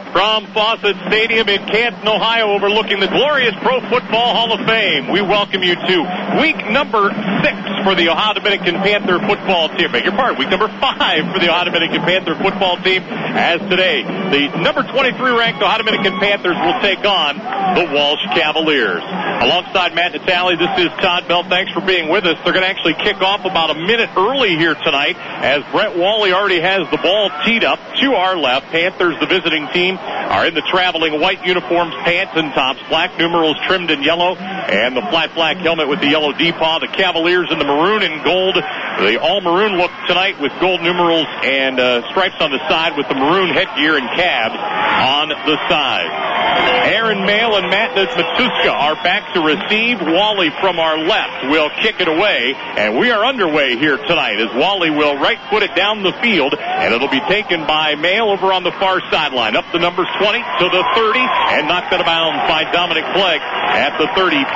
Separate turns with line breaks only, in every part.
from Fawcett Stadium in Canton, Ohio, overlooking the glorious Pro Football Hall of Fame. We welcome you to week number 6 for the Ohio Dominican Panther football team. Beg your pardon, week number 5 for the Ohio Dominican Panther football team. As today, the number 23 ranked Ohio Dominican Panthers will take on the Walsh Cavaliers. Alongside Matt Natale, this is Todd Bell. Thanks for being with us. They're going to actually kick off about a minute early here tonight, as Brett Wally already has the ball teed up to our left. Panthers, the visiting team, are in the traveling white uniforms, pants and tops, black numerals trimmed in yellow, and the flat black helmet with the yellow D-paw. The Cavaliers in the maroon and gold, the all-maroon look tonight with gold numerals and stripes on the side with the maroon headgear and cabs on the side. Aaron Mail and Matt Matuska are back to receive. Wally from our left will kick it away, and we are underway here tonight as Wally will right foot it down the field, and it'll be taken by Mail over on the far sideline, up the numbers 20 to the 30, and knocked out of bounds by Dominic Clegg at the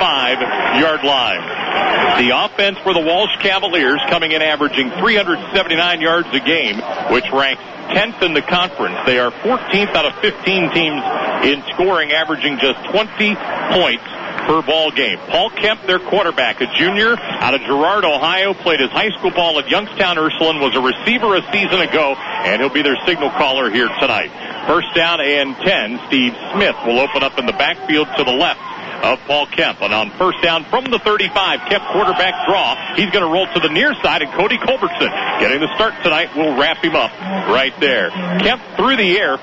35-yard line. The offense for the Walsh Cavaliers coming in averaging 379 yards a game, which ranks 10th in the conference. They are 14th out of 15 teams in scoring, averaging just 20 points per ball game. Paul Kemp, their quarterback, a junior out of Girard, Ohio, played his high school ball at Youngstown Ursuline, was a receiver a season ago, and he'll be their signal caller here tonight. First down and 10. Steve Smith will open up in the backfield to the left of Paul Kemp. And on first down from the 35, Kemp quarterback draw. He's going to roll to the near side, and Cody Culbertson getting the start tonight will wrap him up right there. Kemp through the air,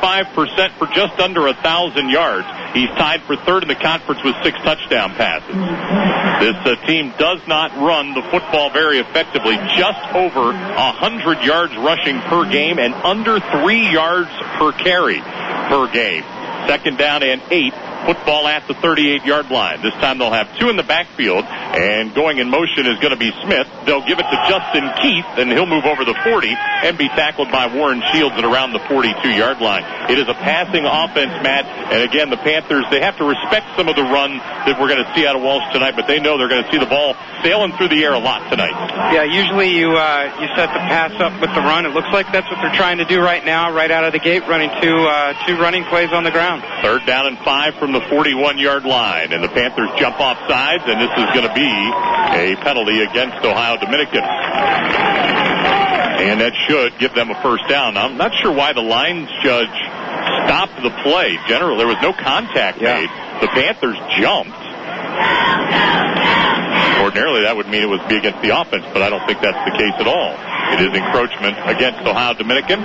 55% for just under 1,000 yards. He's tied for third in the conference with 6 touchdown passes. This team does not run the football very effectively, just over 100 yards rushing per game and under 3 yards per carry per game. Second down and 8. Football at the 38-yard line. This time they'll have 2 in the backfield, and going in motion is going to be Smith. They'll give it to Justin Keith, and he'll move over the 40 and be tackled by Warren Shields at around the 42-yard line. It is a passing offense, Matt, and again, the Panthers, they have to respect some of the run that we're going to see out of Walsh tonight, but they know they're going to see the ball sailing through the air a lot tonight.
Yeah, usually you set the pass up with the run. It looks like that's what they're trying to do right now, right out of the gate, running two running plays on the ground. Third down and 5 from the 41-yard line, and the Panthers jump off sides, and this is going to be a penalty against Ohio Dominican. And that should give them a first down. I'm not sure why the lines judge stopped the play. Generally, there was no contact made. The Panthers jumped. Ordinarily, that would mean it would be against the offense, but I don't think that's the case at all. It is encroachment against Ohio Dominican,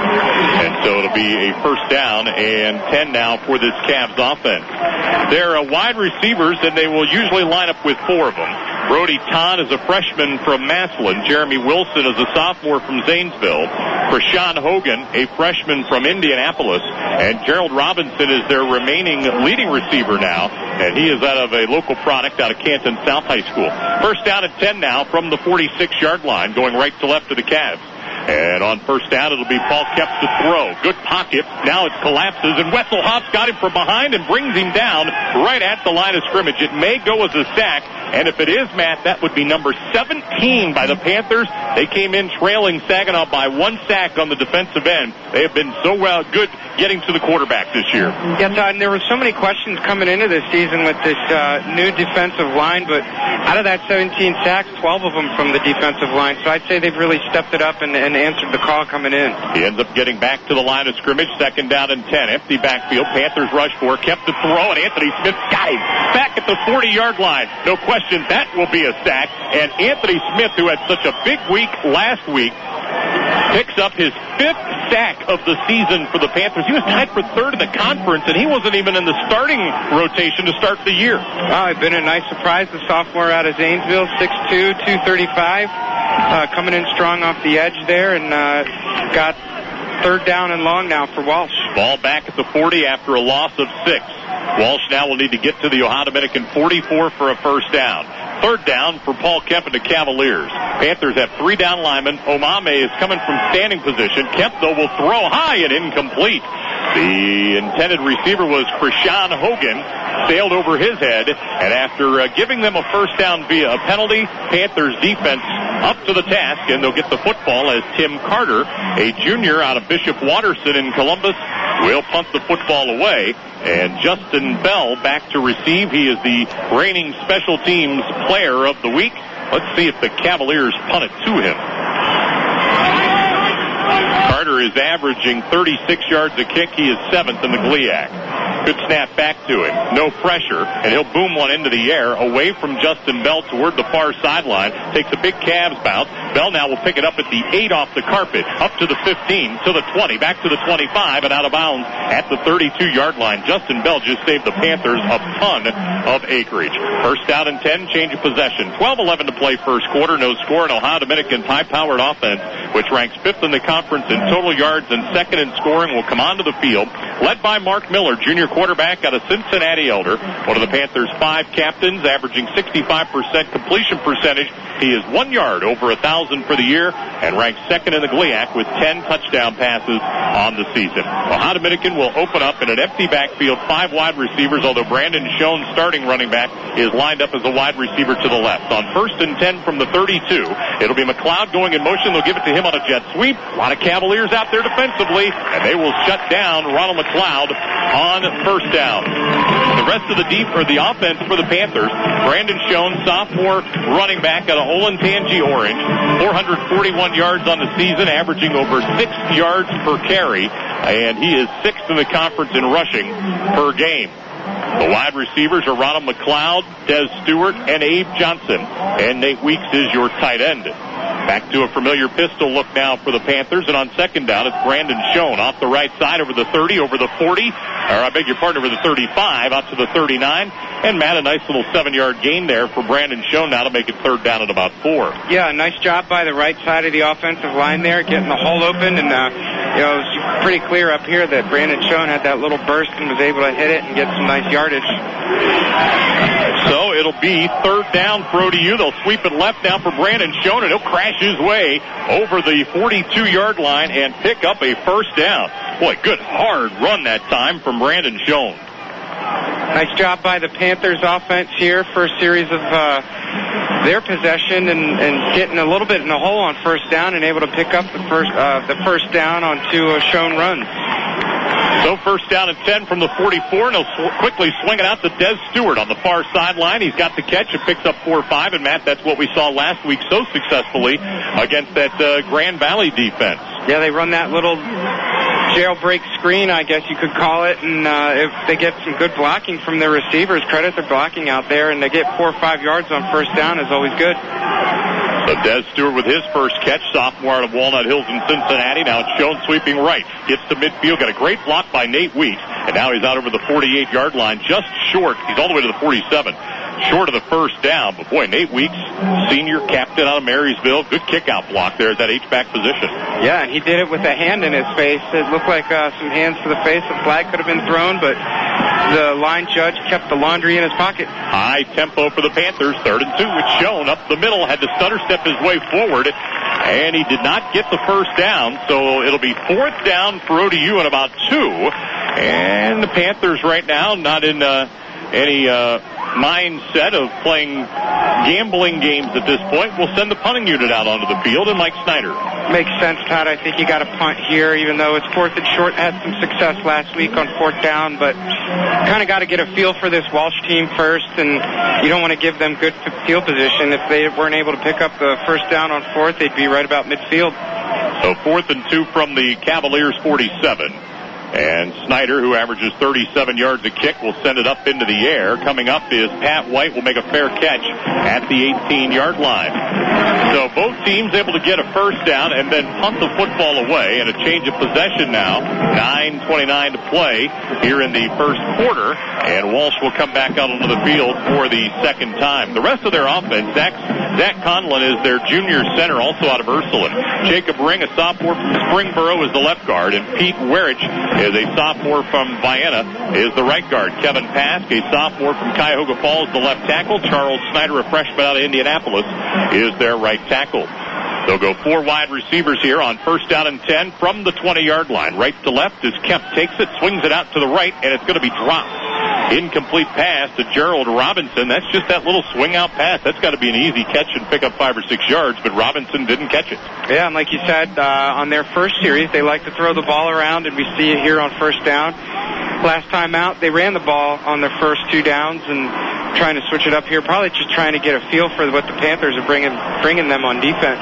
and so it'll be a first down and 10 now for this Cavs offense. They're wide receivers, and they will usually line up with 4 of them. Brody Todd is a freshman from Massillon. Jeremy Wilson is a sophomore from Zanesville. Krishan Hogan, a freshman from Indianapolis. And Gerald Robinson is their remaining leading receiver now, and he is out of a local product out of Canton South High School. First down at 10 now from the 46-yard line, going right to left to the Cavs. And on first down, it'll be Paul Kemp to throw. Good pocket. Now it collapses, and Wessel Hobbs got him from behind and brings him down right at the line of scrimmage. It may go as a sack, and if it is, Matt, that would be number 17 by the Panthers. They came in trailing Saginaw by 1 sack on the defensive end. They have been so good getting to the quarterback this year.
Yeah, Todd, and there were so many questions coming into this season with this new defensive line, but out of that 17 sacks, 12 of them from the defensive line. So I'd say they've really stepped it up and answered the call coming in.
He ends up getting back to the line of scrimmage. Second down and 10. Empty backfield. Panthers rush for. Kept the throw, and Anthony Smith got him back at the 40-yard line. No question that will be a sack. And Anthony Smith, who had such a big week last week, picks up his 5th sack of the season for the Panthers. He was tied for 3rd in the conference, and he wasn't even in the starting rotation to start the year.
Oh, it's been a nice surprise. The sophomore out of Zanesville, 6'2", 235, coming in strong off the edge there, and got third down and long now for Walsh.
Ball back at the 40 after a loss of 6. Walsh now will need to get to the Ohio Dominican 44 for a first down. Third down for Paul Kemp and the Cavaliers. Panthers have 3 down linemen. Omame is coming from standing position. Kemp, though, will throw high and incomplete. The intended receiver was Krishan Hogan. Sailed over his head, and after giving them a first down via a penalty, Panthers defense up to the task, and they'll get the football as Tim Carter, a junior out of Bishop Watterson in Columbus,
will punt the football away. And Justin Bell back to receive. He is the reigning special teams player of the week. Let's see if the Cavaliers punt it to him. Carter is averaging 36 yards a kick. He is 7th in the GLIAC. Good snap back to him. No pressure, and he'll boom one into the air away from Justin Bell toward the far sideline. Takes a big Cavs bounce. Bell now will pick it up at the 8 off the carpet, up to the 15, to the 20, back to the 25, and out of bounds at the 32-yard line. Justin Bell just saved the Panthers a ton of acreage. First down and 10, change of possession. 12-11 to play first quarter. No score, and Ohio Dominican's high-powered offense, which ranks 5th in the conference in total yards and 2nd in scoring, will come onto the field, led by Mark Miller, junior quarterback out of Cincinnati Elder, one of the Panthers' 5 captains, averaging 65% completion percentage. He is 1 yard over 1,000 for the year and ranks 2nd in the GLIAC with 10 touchdown passes on the season. Ohio Dominican will open up in an empty backfield, 5 wide receivers, although Brandon Schoen, starting running back, is lined up as a wide receiver to the left. On 1st and 10 from the 32, it'll be McLeod going in motion. They'll give it to him on a jet sweep. A lot of Cavaliers out there defensively, and they will shut down Ronald McLeod on first down. The rest of the offense for the Panthers, Brandon Schoen, sophomore running back out of Olentangy Orange, 441 yards on the season, averaging over 6 yards per carry, and he is 6th in the conference in rushing per game. The wide receivers are Ronald McLeod, Des Stewart, and Abe Johnson, and Nate Weeks is your tight end. Back to a familiar pistol look now for the Panthers, and on second down, it's Brandon Schoen off the right side over the 30, over the 40, over the 35, out to the 39, and Matt, a nice little 7-yard gain there for Brandon Schoen now to make it third down at about 4.
Yeah, nice job by the right side of the offensive line there, getting the hole open, and it was pretty clear up here that Brandon Schoen had that little burst and was able to hit it and get some nice yardage.
So it'll be third down for ODU. They'll sweep it left now for Brandon Schoen, and he'll crash his way over the 42-yard line and pick up a first down. Boy, good hard run that time from Brandon Schoen.
Nice job by the Panthers offense here, first series of their possession and getting a little bit in the hole on first down and able to pick up the first down on 2 Schoen runs.
So first down and 10 from the 44, and he'll quickly swing it out to Des Stewart on the far sideline. He's got the catch. It picks up 4-5, and Matt, that's what we saw last week so successfully against that Grand Valley defense.
Yeah, they run that little jailbreak screen, I guess you could call it, and if they get some good blocking from their receivers, credit their blocking out there, and they get 4 or 5 yards on first down is always good.
So Des Stewart with his first catch, sophomore out of Walnut Hills in Cincinnati. Now it's Schoen sweeping right. Gets to midfield, got a great block by Nate Weeks, and now he's out over the 48-yard line, just short. He's all the way to the 47. Short of the first down, but boy, Nate Weeks, senior captain out of Marysville, good kick-out block there at that H-back position.
Yeah, and he did it with a hand in his face. It looked like some hands to the face. A flag could have been thrown, but the line judge kept the laundry in his pocket.
High tempo for the Panthers, 3rd and 2 with Schoen up the middle, had to stutter step his way forward, and he did not get the first down, so it'll be 4th down for ODU in about 2, and the Panthers right now not in any mindset of playing gambling games at this point. We'll send the punting unit out onto the field, and Mike Snyder.
Makes sense, Todd. I think you got to punt here, even though it's 4th and short. Had some success last week on 4th down, but kind of got to get a feel for this Walsh team first, and you don't want to give them good field position. If they weren't able to pick up the first down on 4th, they'd be right about midfield.
So 4th and 2 from the Cavaliers' 47. And Snyder, who averages 37 yards a kick, will send it up into the air. Coming up is Pat White, will make a fair catch at the 18-yard line. So both teams able to get a first down and then punt the football away, and a change of possession now. 9:29 to play here in the first quarter, and Walsh will come back out onto the field for the second time. The rest of their offense, Zach Conlon is their junior center, also out of Ursuline. Jacob Ring, a sophomore from Springboro, is the left guard, and Pete Werich is a sophomore from Vienna, is the right guard. Kevin Pask, a sophomore from Cuyahoga Falls, the left tackle. Charles Snyder, a freshman out of Indianapolis, is their right tackle. They'll go 4 wide receivers here on first down and 10 from the 20-yard line. Right to left as Kemp takes it, swings it out to the right, and it's going to be dropped. incomplete pass to Gerald Robinson. That's just that little swing out pass. That's got to be an easy catch and pick up 5 or 6 yards, but Robinson didn't catch it.
Yeah, and like you said, on their first series, they like to throw the ball around, and we see it here on first down. Last time out, they ran the ball on their first 2 downs and trying to switch it up here, probably just trying to get a feel for what the Panthers are bringing them on defense.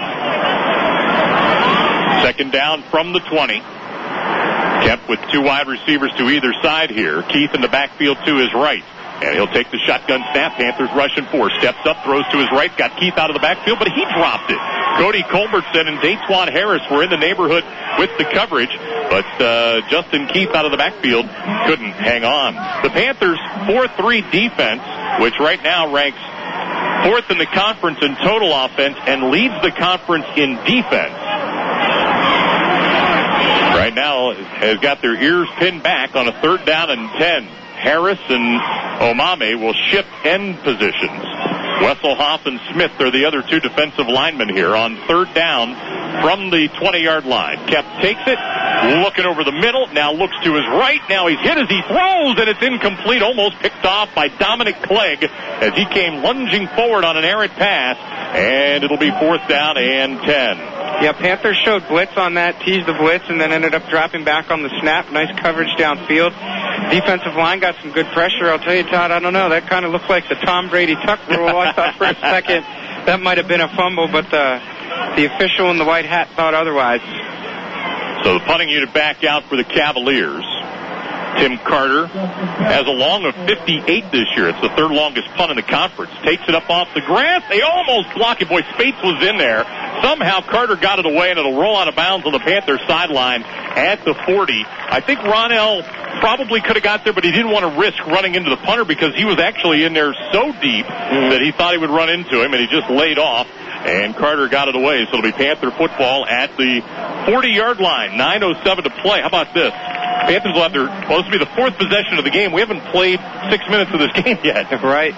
Second down from the 20. Kept with 2 wide receivers to either side here. Keith in the backfield to his right. And he'll take the shotgun snap. Panthers rushing 4. Steps up, throws to his right. Got Keith out of the backfield, but he dropped it. Cody Culbertson and Datewan Harris were in the neighborhood with the coverage, but Justin Keith out of the backfield couldn't hang on. The Panthers 4-3 defense, which right now ranks 4th in the conference in total offense and leads the conference in defense. Right now has got their ears pinned back on a 3rd down and 10. Harris and Omame will shift end positions. Wesselhoff and Smith are the other 2 defensive linemen here on 3rd down from the 20-yard line. Kep takes it, looking over the middle, now looks to his right, now he's hit as he throws, and it's incomplete, almost picked off by Dominic Clegg as he came lunging forward on an errant pass, and it'll be 4th down and 10.
Yeah, Panthers showed blitz on that, teased the blitz, and then ended up dropping back on the snap. Nice coverage downfield. Defensive line got some good pressure. I'll tell you, Todd, I don't know. That kind of looked like the Tom Brady tuck rule. I thought for a second that might have been a fumble, but the official in the white hat thought otherwise.
So the punting unit back out for the Cavaliers. Tim Carter has a long of 58 this year. It's the 3rd longest punt in the conference. Takes it up off the grass. They almost block it. Boy, Spates was in there. Somehow Carter got it away, and it'll roll out of bounds on the Panthers sideline at the 40. I think Ronell probably could have got there, but he didn't want to risk running into the punter because he was actually in there so deep that he thought he would run into him, and he just laid off. And Carter got it away, so it'll be Panther football at the 40-yard line. 9:07 to play. How about this? Panthers will have their, supposed to be the 4th possession of the game. We haven't played 6 minutes of this game yet.
Right.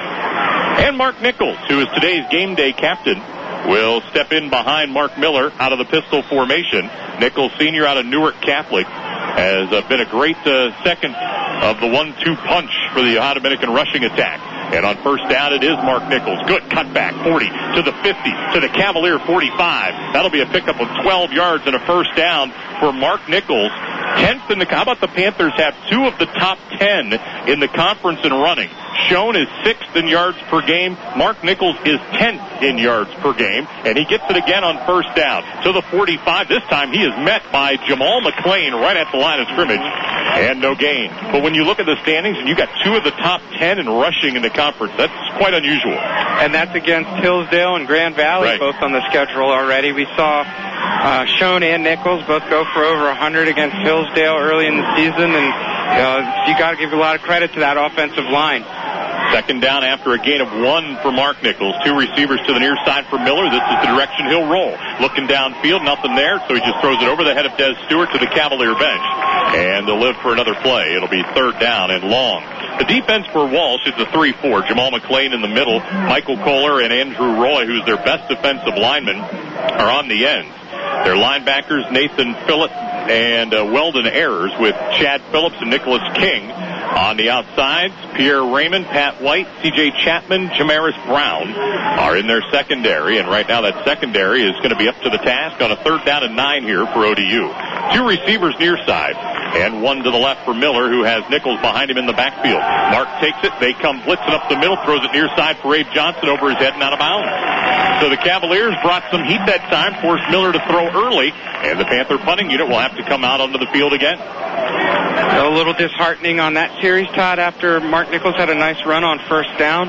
And Mark Nichols, who is today's game day captain, will step in behind Mark Miller out of the pistol formation. Nichols, senior out of Newark Catholic, has been a great second of the 1-2 punch for the Ohio Dominican rushing attack. And on first down, it is Mark Nichols. Good cutback, 40 to the 50 to the Cavalier 45. That'll be a pickup of 12 yards and a first down for Mark Nichols. 10th in the. How about the Panthers have 2 of the top 10 in the conference in running? Schoen is 6th in yards per game. Mark Nichols is 10th in yards per game, and he gets it again on first down to the 45. This time he is met by Jamal McClain right at the line of scrimmage, and no gain. But when you look at the standings, and you got 2 of the top 10 in rushing in the conference, that's quite unusual.
And that's against Hillsdale and Grand Valley,
right,
both on the schedule already. We saw Schoen and Nichols both go for over 100 against Hillsdale early in the season, and you got to give a lot of credit to that offensive line.
Second down after a gain of 1 for Mark Nichols. 2 receivers to the near side for Miller. This is the direction he'll roll. Looking downfield, nothing there, so he just throws it over the head of Des Stewart to the Cavalier bench. And they'll live for another play. It'll be 3rd down and long. The defense for Walsh is a 3-4. Jamal McClain in the middle. Michael Kohler and Andrew Roy, who's their best defensive lineman, are on the ends. Their linebackers, Nathan Phillip and Weldon Ayers, with Chad Phillips and Nicholas King. On the outsides, Pierre Raymond, Pat White, C.J. Chapman, Jamaris Brown are in their secondary. And right now that secondary is going to be up to the task on a 3rd down and 9 here for ODU. 2 receivers near side and 1 to the left for Miller, who has Nichols behind him in the backfield. Mark takes it. They come blitzing up the middle, throws it near side for Abe Johnson over his head and out of bounds. So the Cavaliers brought some heat that time, forced Miller to throw early, and the Panther punting unit will have to come out onto the field again.
A little disheartening on that series, Todd, after Mark Nichols had a nice run on first down.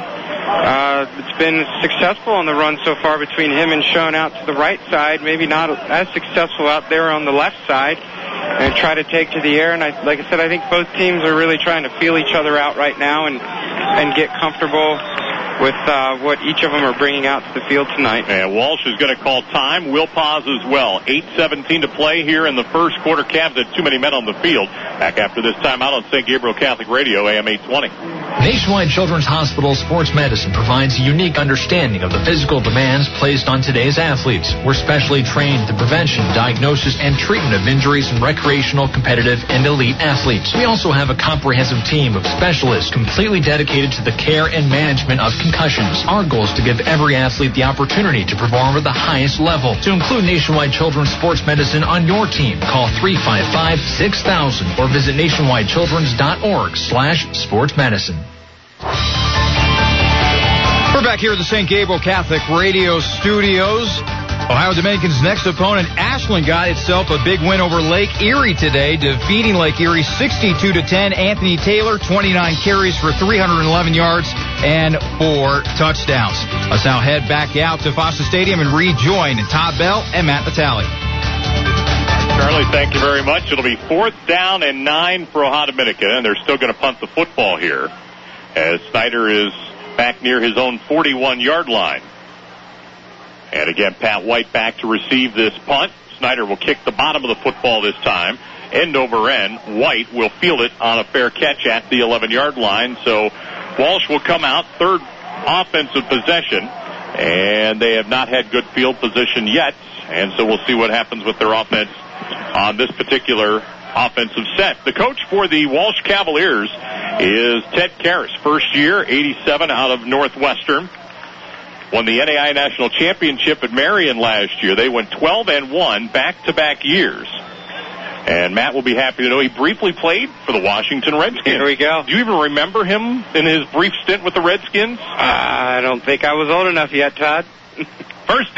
It's been successful on the run so far between him and Schoen out to the right side, maybe not as successful out there on the left side, and try to take to the air. And like I said, I think both teams are really trying to feel each other out right now and get comfortable with what each of them are bringing out to the field tonight.
And Walsh is going to call time. We'll pause as well. 8:17 to play here in the first quarter. Cavs had too many men on the field. Back after this timeout on St. Gabriel Catholic Radio, AM 820.
Nationwide Children's Hospital Sports Medicine provides a unique understanding of the physical demands placed on today's athletes. We're specially trained to prevention, diagnosis, and treatment of injuries in recreational, competitive, and elite athletes. We also have a comprehensive team of specialists completely dedicated to the care and management of concussions. Our goal is to give every athlete the opportunity to perform at the highest level. To include Nationwide Children's Sports Medicine on your team, call 355-6000 or visit nationwidechildrens.org/sportsmedicine.
We're back here at the St. Gabriel Catholic Radio Studios. Ohio Dominican's next opponent, Ashland, got itself a big win over Lake Erie today, defeating Lake Erie 62-10. Anthony Taylor, 29 carries for 311 yards and 4 touchdowns. Let's now head back out to Foster Stadium and rejoin Todd Bell and Matt Natale.
Charlie, thank you very much. It'll be 4th down and 9 for Ohio Dominican, and they're still going to punt the football here as Snyder is back near his own 41-yard line. And again, Pat White back to receive this punt. Snyder will kick the bottom of the football this time, end over end. White will field it on a fair catch at the 11-yard line. So Walsh will come out, third offensive possession, and they have not had good field position yet. And so we'll see what happens with their offense on this particular offensive set. The coach for the Walsh Cavaliers is Ted Karras. First year, 87 out of Northwestern. Won the NAI National Championship at Marion last year. They went 12-1 back-to-back years. And Matt will be happy to know he briefly played for the Washington Redskins.
Here we go.
Do you even remember him in his brief stint with the Redskins?
I don't think I was old enough yet, Todd.
First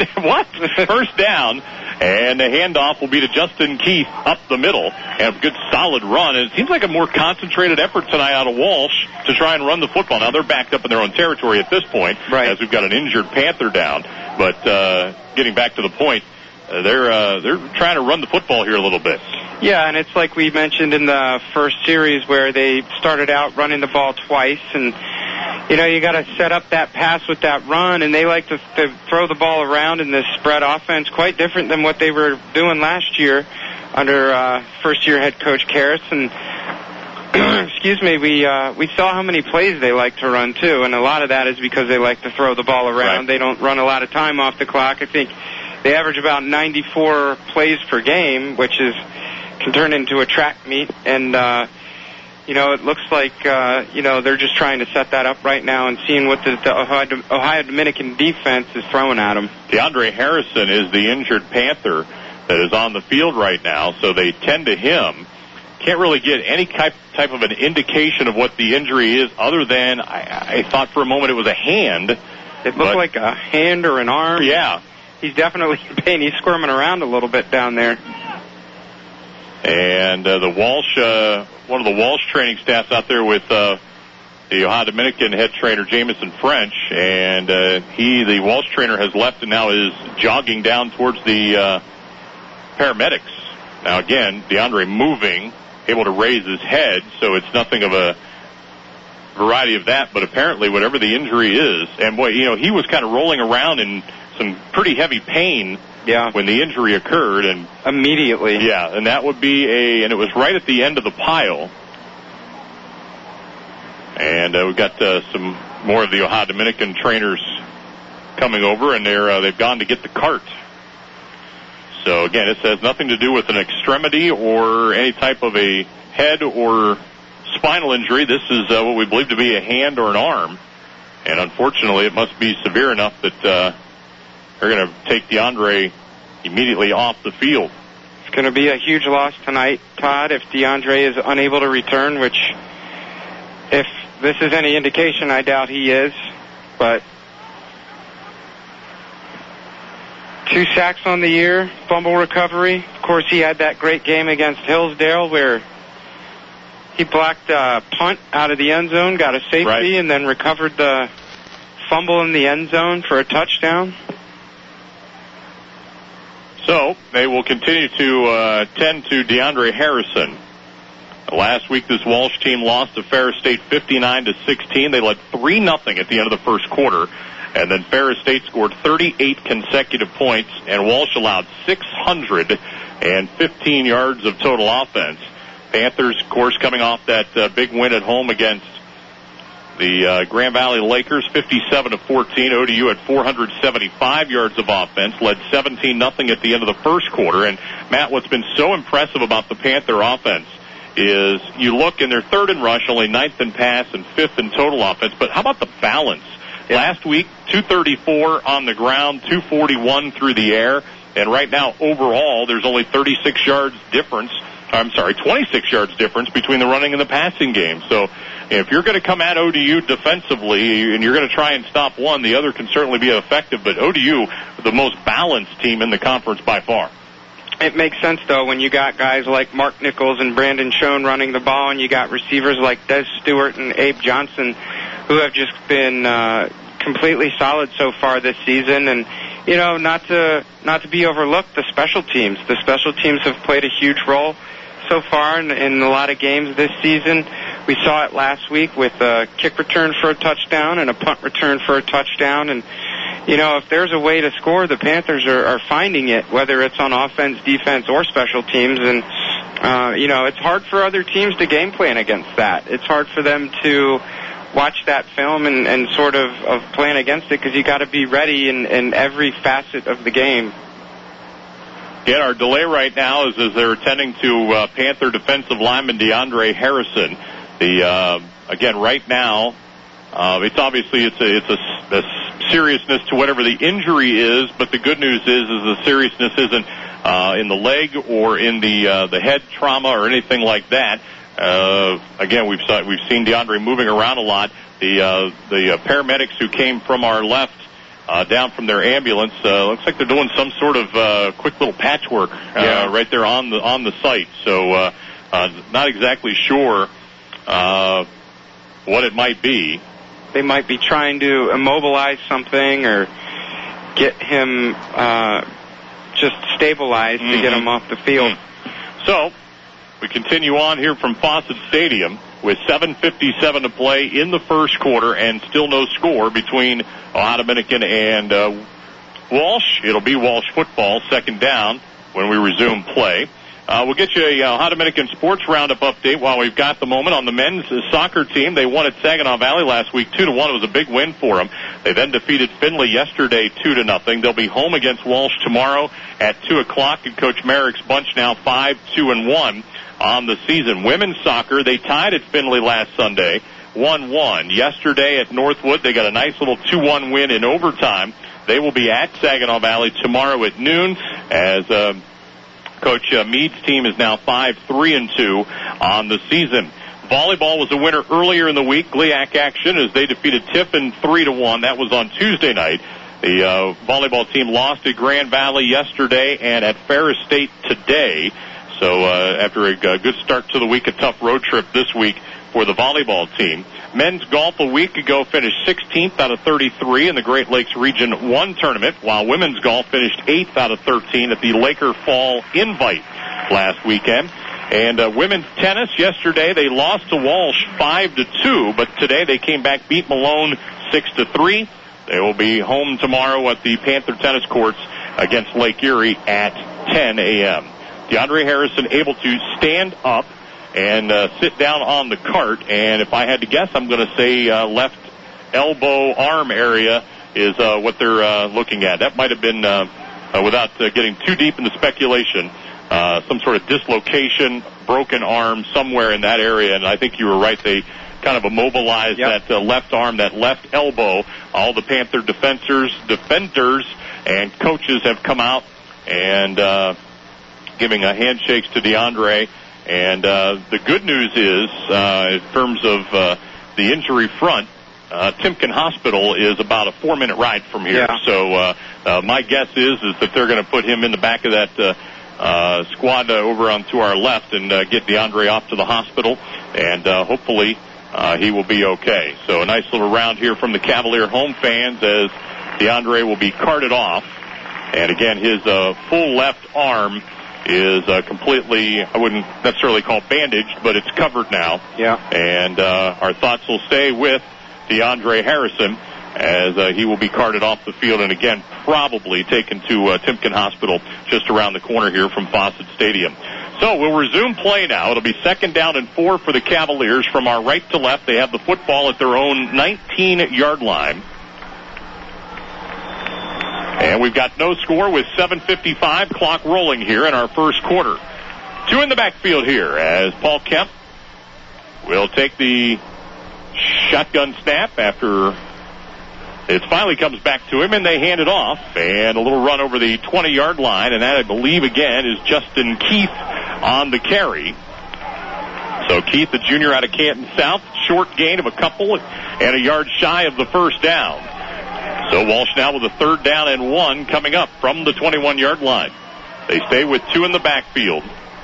down, and the handoff will be to Justin Keith up the middle. And a good solid run. And it seems like a more concentrated effort tonight out of Walsh to try and run the football. Now they're backed up in their own territory at this point,
right,
as we've got an injured Panther down. But getting back to the point, they're trying to run the football here a little bit.
Yeah, and it's like we mentioned in the first series where they started out running the ball twice, and you know, you got to set up that pass with that run, and they like to throw the ball around in this spread offense, quite different than what they were doing last year under first-year head coach Karras. And excuse me, we saw how many plays they like to run too, and a lot of that is because they like to throw the ball around.
Right.
They don't run a lot of time off the clock. I think they average about 94 plays per game, which can turn into a track meet, and you know, it looks like you know, they're just trying to set that up right now and seeing what the Ohio Dominican defense is throwing at them.
DeAndre Harrison is the injured Panther that is on the field right now, so they tend to him. Can't really get any type of an indication of what the injury is, other than I thought for a moment it was a hand.
It looked like a hand or an arm.
Yeah.
He's definitely in pain. He's squirming around a little bit down there.
And the Walsh, one of the Walsh training staffs out there with the Ohio Dominican head trainer Jamison French, and the Walsh trainer has left and now is jogging down towards the paramedics. Now again, DeAndre moving, able to raise his head, so it's nothing of a variety of that, but apparently whatever the injury is, and boy, you know, he was kind of rolling around in some pretty heavy pain.
Yeah.
When the injury occurred, and
immediately.
Yeah, and that would be and it was right at the end of the pile. And we've got some more of the Ohio Dominican trainers coming over, and they've gone to get the cart. So again, it has nothing to do with an extremity or any type of a head or spinal injury. This is what we believe to be a hand or an arm, and unfortunately, it must be severe enough that they're going to take DeAndre immediately off the field.
It's going to be a huge loss tonight, Todd, if DeAndre is unable to return, which, if this is any indication, I doubt he is. But 2 sacks on the year, fumble recovery. Of course, he had that great game against Hillsdale where he blocked a punt out of the end zone, got a safety,
right,
and then recovered the fumble in the end zone for a touchdown.
So they will continue to tend to DeAndre Harrison. Last week, this Walsh team lost to Ferris State 59-16. They led 3-0 at the end of the first quarter. And then Ferris State scored 38 consecutive points, and Walsh allowed 615 yards of total offense. Panthers, of course, coming off that big win at home against the Grand Valley Lakers, 57-14. ODU had 475 yards of offense, led 17-0 at the end of the first quarter. And, Matt, what's been so impressive about the Panther offense is you look and they're third in rush, only ninth in pass, and fifth in total offense. But how about the balance? Yeah. Last week, 234 on the ground, 241 through the air. And right now, overall, there's only 26 yards difference between the running and the passing game. So if you're going to come at ODU defensively and you're going to try and stop one, the other can certainly be effective. But ODU, the most balanced team in the conference by far.
It makes sense, though, when you got guys like Mark Nichols and Brandon Schoen running the ball, and you got receivers like Des Stewart and Abe Johnson, who have just been completely solid so far this season. And, you know, not to be overlooked, the special teams. The special teams have played a huge role so far in a lot of games this season. We saw it last week with a kick return for a touchdown and a punt return for a touchdown. And, you know, if there's a way to score, the Panthers are finding it, whether it's on offense, defense, or special teams. And, you know, it's hard for other teams to game plan against that. It's hard for them to watch that film and sort of plan against it, because you got to be ready in every facet of the game.
Yeah, our delay right now is as they're attending to Panther defensive lineman DeAndre Harrison. Again, right now, it's obviously it's a seriousness to whatever the injury is, but the good news is the seriousness isn't in the leg or in the head trauma or anything like that. Again, we've seen DeAndre moving around a lot. The paramedics who came from our left down from their ambulance, looks like they're doing some sort of quick little patchwork right there on the site. So not exactly sure what it might be.
They might be trying to immobilize something or get him just stabilized to get him off the field.
So we continue on here from Fawcett Stadium with 7:57 to play in the first quarter and still no score between Ohio Dominican and Walsh. It'll be Walsh football, second down when we resume play. We'll get you a Ohio Dominican Sports Roundup update while we've got the moment on the men's soccer team. They won at Saginaw Valley last week 2-1. It was a big win for them. They then defeated Findlay yesterday 2-0. They'll be home against Walsh tomorrow at 2 o'clock. And Coach Merrick's bunch now 5-2-1 on the season. Women's soccer, they tied at Findlay last Sunday, 1-1. Yesterday at Northwood, they got a nice little 2-1 win in overtime. They will be at Saginaw Valley tomorrow at noon as Coach Meade's team is now 5-3-2 on the season. Volleyball was a winner earlier in the week. GLIAC action as they defeated Tiffin 3-1. That was on Tuesday night. The volleyball team lost at Grand Valley yesterday and at Ferris State today. So after a good start to the week, a tough road trip this week for the volleyball team. Men's golf a week ago finished 16th out of 33 in the Great Lakes Region 1 tournament, while women's golf finished 8th out of 13 at the Laker Fall Invite last weekend. And women's tennis yesterday, they lost to Walsh 5-2, but today they came back, beat Malone 6-3. They will be home tomorrow at the Panther tennis courts against Lake Erie at 10 a.m. DeAndre Harrison able to stand up and sit down on the cart, and if I had to guess, I'm going to say left elbow arm area is what they're looking at. That might have been, without getting too deep into speculation, some sort of dislocation, broken arm somewhere in that area, and I think you were right. They kind of immobilized that left arm, that left elbow. All the Panther defenders and coaches have come out and giving handshakes to DeAndre. And the good news is, in terms of the injury front, Timken Hospital is about a 4-minute ride from here. Yeah. So my guess is that they're going to put him in the back of that squad over onto our left and get DeAndre off to the hospital, and hopefully he will be okay. So a nice little round here from the Cavalier home fans as DeAndre will be carted off. And again, his full left arm is completely, I wouldn't necessarily call bandaged, but it's covered now.
Yeah.
And our thoughts will stay with DeAndre Harrison as he will be carted off the field and again probably taken to Timken Hospital just around the corner here from Fawcett Stadium. So we'll resume play now. It'll be 2nd down and 4 for the Cavaliers. From our right to left, they have the football at their own 19-yard line. And we've got no score with 7:55 clock rolling here in our first quarter. 2 in the backfield here as Paul Kemp will take the shotgun snap after it finally comes back to him, and they hand it off. And a little run over the 20-yard line, and that, I believe, again, is Justin Keith on the carry. So Keith, the junior out of Canton South, short gain of a couple and a yard shy of the first down. So Walsh now with a 3rd down and 1 coming up from the 21-yard line. They stay with 2 in the backfield.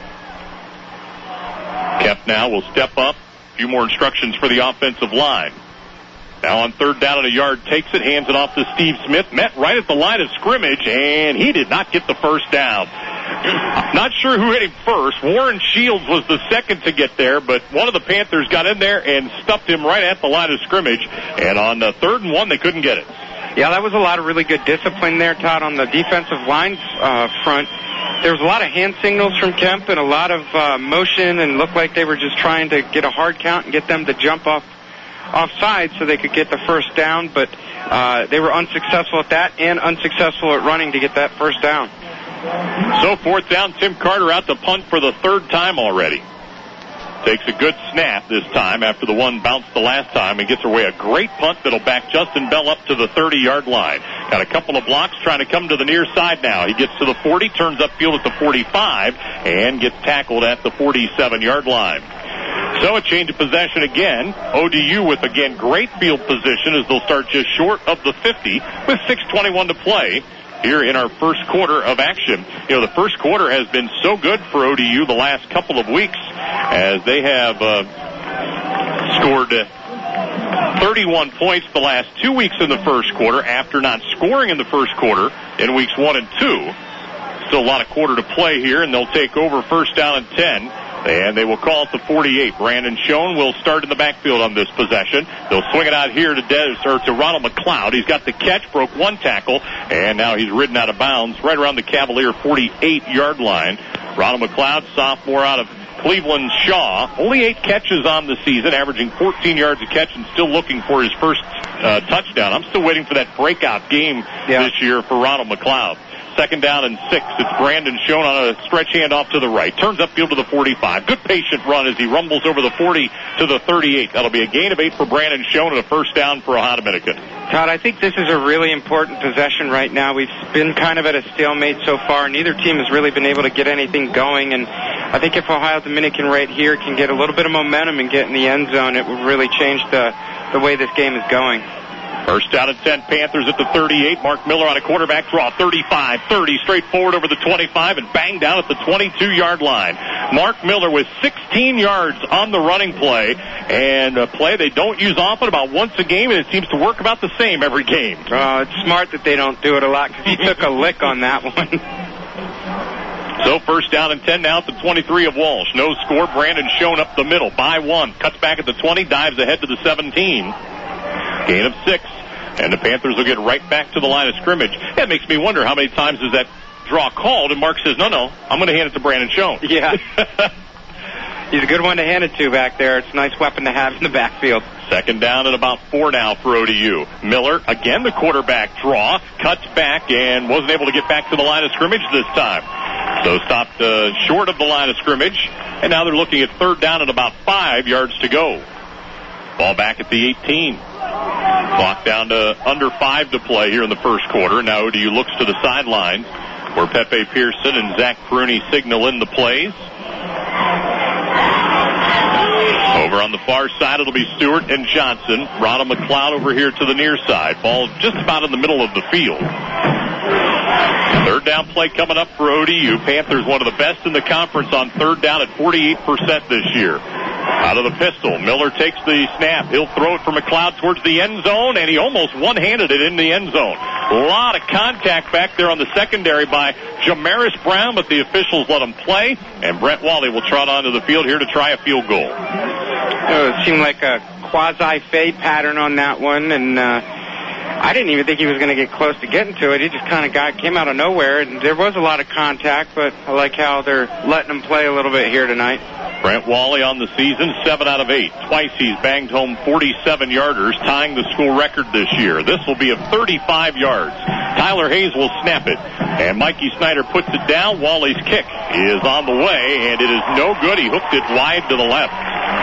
Kemp now will step up. A few more instructions for the offensive line. Now on 3rd down and a yard, takes it, hands it off to Steve Smith. Met right at the line of scrimmage, and he did not get the first down. Not sure who hit him first. Warren Shields was the second to get there, but one of the Panthers got in there and stuffed him right at the line of scrimmage. And on 3rd and 1, they couldn't get it.
Yeah, that was a lot of really good discipline there, Todd, on the defensive line front. There was a lot of hand signals from Kemp and a lot of motion, and looked like they were just trying to get a hard count and get them to jump offside so they could get the first down, but they were unsuccessful at that and unsuccessful at running to get that first down.
So 4th down, Tim Carter out to punt for the 3rd time already. Takes a good snap this time after the one bounced the last time and gets away a great punt that'll back Justin Bell up to the 30-yard line. Got a couple of blocks trying to come to the near side now. He gets to the 40, turns upfield at the 45, and gets tackled at the 47-yard line. So a change of possession again. ODU with, again, great field position as they'll start just short of the 50 with 6:21 to play here in our first quarter of action. You know, the first quarter has been so good for ODU the last couple of weeks as they have scored 31 points the last 2 weeks in the first quarter after not scoring in the first quarter in weeks 1 and 2. Still a lot of quarter to play here, and they'll take over 1st down and 10. And they will call it the 48. Brandon Schoen will start in the backfield on this possession. They'll swing it out here to Ronald McLeod. He's got the catch, broke 1 tackle, and now he's ridden out of bounds right around the Cavalier 48-yard line. Ronald McLeod, sophomore out of Cleveland Shaw. Only 8 catches on the season, averaging 14 yards a catch, and still looking for his first touchdown. I'm still waiting for that breakout game this year for Ronald McLeod. 2nd down and 6. It's Brandon Schoen on a stretch handoff to the right. Turns upfield to the 45. Good patient run as he rumbles over the 40 to the 38. That'll be a gain of 8 for Brandon Schoen and a 1st down for Ohio Dominican.
Todd, I think this is a really important possession right now. We've been kind of at a stalemate so far. Neither team has really been able to get anything going, and I think if Ohio Dominican right here can get a little bit of momentum and get in the end zone, it would really change the way this game is going.
1st down and 10, Panthers at the 38. Mark Miller on a quarterback draw, 35-30, straight forward over the 25 and banged down at the 22-yard line. Mark Miller with 16 yards on the running play, and a play they don't use often, about once a game, and it seems to work about the same every game.
It's smart that they don't do it a lot because he took a lick on that one.
So 1st down and 10 now at the 23 of Walsh. No score. Brandon Schoen up the middle by 1. Cuts back at the 20, dives ahead to the 17. Gain of 6. And the Panthers will get right back to the line of scrimmage. That makes me wonder how many times is that draw called, and Mark says, no, I'm going to hand it to Brandon Schoen.
Yeah. He's a good one to hand it to back there. It's a nice weapon to have in the backfield.
2nd down and about 4 now for ODU. Miller, again the quarterback draw, cuts back and wasn't able to get back to the line of scrimmage this time. So stopped short of the line of scrimmage, and now they're looking at 3rd down and about 5 yards to go. Ball back at the 18. Clock down to under 5 to play here in the first quarter. Now ODU looks to the sidelines where Pepe Pearson and Zach Peruni signal in the plays. Over on the far side, it'll be Stewart and Johnson. Ronald McLeod over here to the near side. Ball just about in the middle of the field. 3rd down play coming up for ODU. Panthers one of the best in the conference on 3rd down at 48% this year. Out of the pistol, Miller takes the snap. He'll throw it for McLeod towards the end zone, and he almost one-handed it in the end zone. A lot of contact back there on the secondary by Jamaris Brown, but the officials let him play, and Brent Wally will trot onto the field here to try a field goal.
It seemed like a quasi-fade pattern on that one, and I didn't even think he was going to get close to getting to it. He just kind of came out of nowhere, and there was a lot of contact, but I like how they're letting him play a little bit here tonight.
Brent Wally on the season, 7 out of 8. Twice he's banged home 47-yarders, tying the school record this year. This will be of 35 yards. Tyler Hayes will snap it, and Mikey Snyder puts it down. Wally's kick is on the way, and it is no good. He hooked it wide to the left.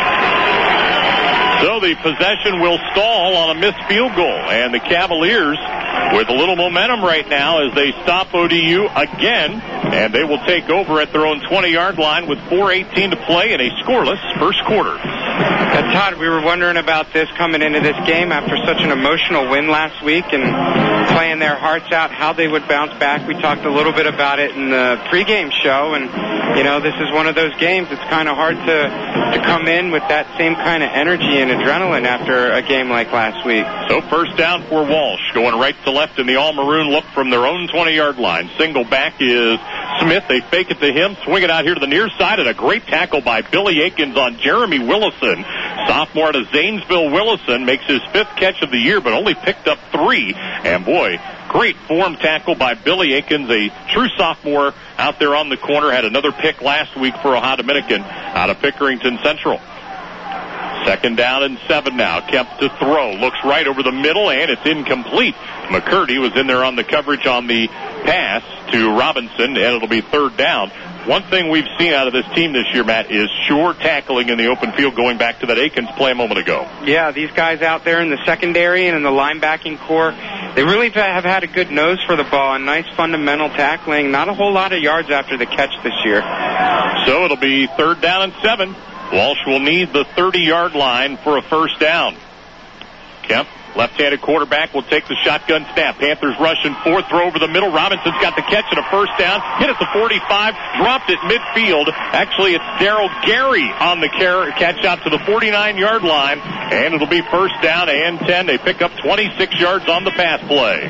So the possession will stall on a missed field goal, and the Cavaliers with a little momentum right now as they stop ODU again, and they will take over at their own 20-yard line with 4:18 to play in a scoreless first quarter.
Todd, we were wondering about this coming into this game after such an emotional win last week and playing their hearts out, how they would bounce back. We talked a little bit about it in the pregame show, and, this is one of those games. It's kind of hard to come in with that same kind of energy and adrenaline after a game like last week.
So first down for Walsh, going right to left in the all-maroon look from their own 20-yard line. Single back is Smith. They fake it to him, swing it out here to the near side, and a great tackle by Billy Akins on Jeremy Willison. Sophomore out of Zanesville, Willison makes his 5th catch of the year, but only picked up 3. And boy, great form tackle by Billy Akins, a true sophomore out there on the corner. Had another pick last week for Ohio Dominican out of Pickerington Central. Second down and 7 now. Kemp to throw. Looks right over the middle, and it's incomplete. McCurdy was in there on the coverage on the pass to Robinson, and it'll be third down. One thing we've seen out of this team this year, Matt, is sure tackling in the open field, going back to that Akins play a moment ago.
Yeah, these guys out there in the secondary and in the linebacking core, they really have had a good nose for the ball and nice fundamental tackling. Not a whole lot of yards after the catch this year.
So it'll be third down and 7. Walsh will need the 30-yard line for a first down. Kemp, left-handed quarterback, will take the shotgun snap. Panthers rushing 4, throw over the middle. Robinson's got the catch and a first down. Hit at the 45, dropped it midfield. Actually, it's Darryl Gary on the catch out to the 49-yard line, and it'll be first down and 10. They pick up 26 yards on the pass play.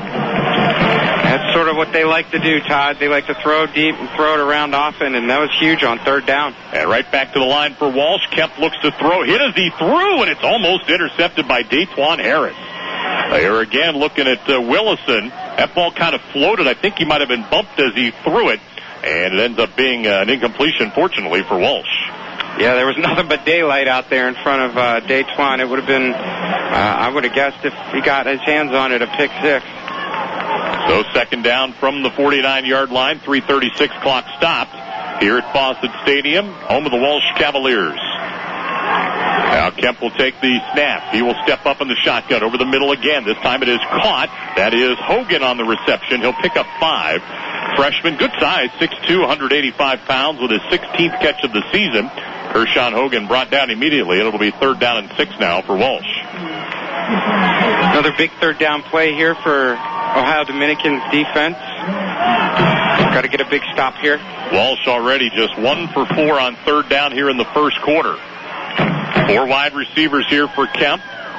That's sort of what they like to do, Todd. They like to throw deep and throw it around often, and that was huge on third down.
And right back to the line for Walsh. Kemp looks to throw. Hit as he threw, and it's almost intercepted by Datwan Harris. Here again looking at Willison. That ball kind of floated. I think he might have been bumped as he threw it, and it ends up being an incompletion, fortunately, for Walsh.
Yeah, there was nothing but daylight out there in front of Datwan. It would have been, I would have guessed if he got his hands on it, a pick 6.
So second down from the 49-yard line, 3:36 clock stopped here at Fawcett Stadium, home of the Walsh Cavaliers. Now Kemp will take the snap. He will step up in the shotgun over the middle again. This time it is caught. That is Hogan on the reception. He'll pick up 5. Freshman, good size, 6'2", 185 pounds with his 16th catch of the season. Kershawn Hogan brought down immediately. It'll be third down and 6 now for Walsh.
Another big third down play here for Ohio Dominican's defense. Got to get a big stop here.
Walsh already just 1 for 4 on third down here in the first quarter. 4 wide receivers here for Kemp.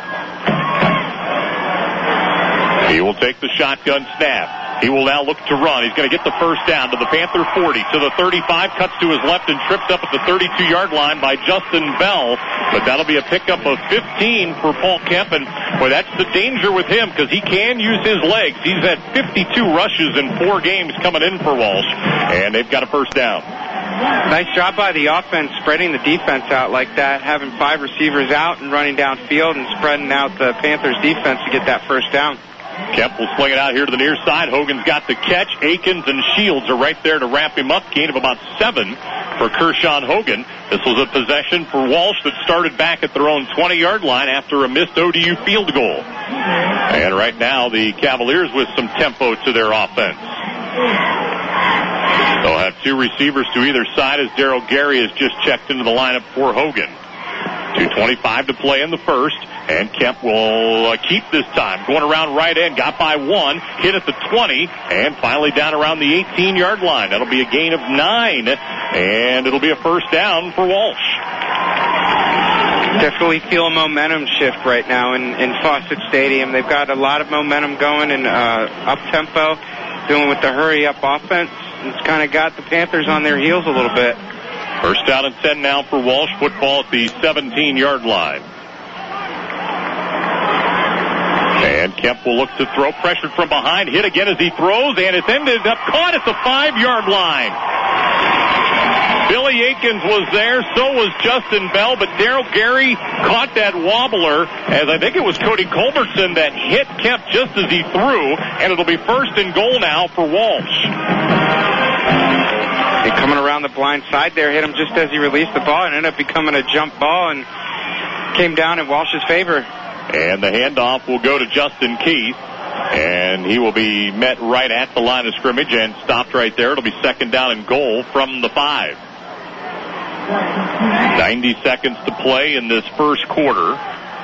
He will take the shotgun snap. He will now look to run. He's going to get the first down to the Panther 40, to the 35, cuts to his left and tripped up at the 32-yard line by Justin Bell. But that'll be a pickup of 15 for Paul Kemp. And, boy, that's the danger with him because he can use his legs. He's had 52 rushes in 4 games coming in for Walsh, and they've got a first down.
Nice job by the offense spreading the defense out like that, having 5 receivers out and running downfield and spreading out the Panthers defense to get that first down.
Kemp will swing it out here to the near side. Hogan's got the catch. Akins and Shields are right there to wrap him up. Gain of about 7 for Kershawn Hogan. This was a possession for Walsh that started back at their own 20-yard line after a missed ODU field goal. And right now the Cavaliers with some tempo to their offense. They'll have 2 receivers to either side as Darryl Gary has just checked into the lineup for Hogan. 2:25 to play in the first, and Kemp will keep this time. Going around right end, got by 1, hit at the 20, and finally down around the 18-yard line. That'll be a gain of 9, and it'll be a first down for Walsh.
Definitely feel a momentum shift right now in Fawcett Stadium. They've got a lot of momentum going and up-tempo, dealing with the hurry-up offense. It's kind of got the Panthers on their heels a little bit.
First down and 10 now for Walsh. Football at the 17-yard line. And Kemp will look to throw. Pressured from behind. Hit again as he throws. And it's ended up caught at the 5-yard line. Billy Akins was there. So was Justin Bell. But Darryl Gary caught that wobbler, as I think it was Cody Culbertson that hit Kemp just as he threw. And it'll be first and goal now for Walsh.
Coming around the blind side there, hit him just as he released the ball, and ended up becoming a jump ball and came down in Walsh's favor.
And the handoff will go to Justin Keith, and he will be met right at the line of scrimmage and stopped right there. It'll be second down and goal from the 5. 90 seconds to play in this first quarter.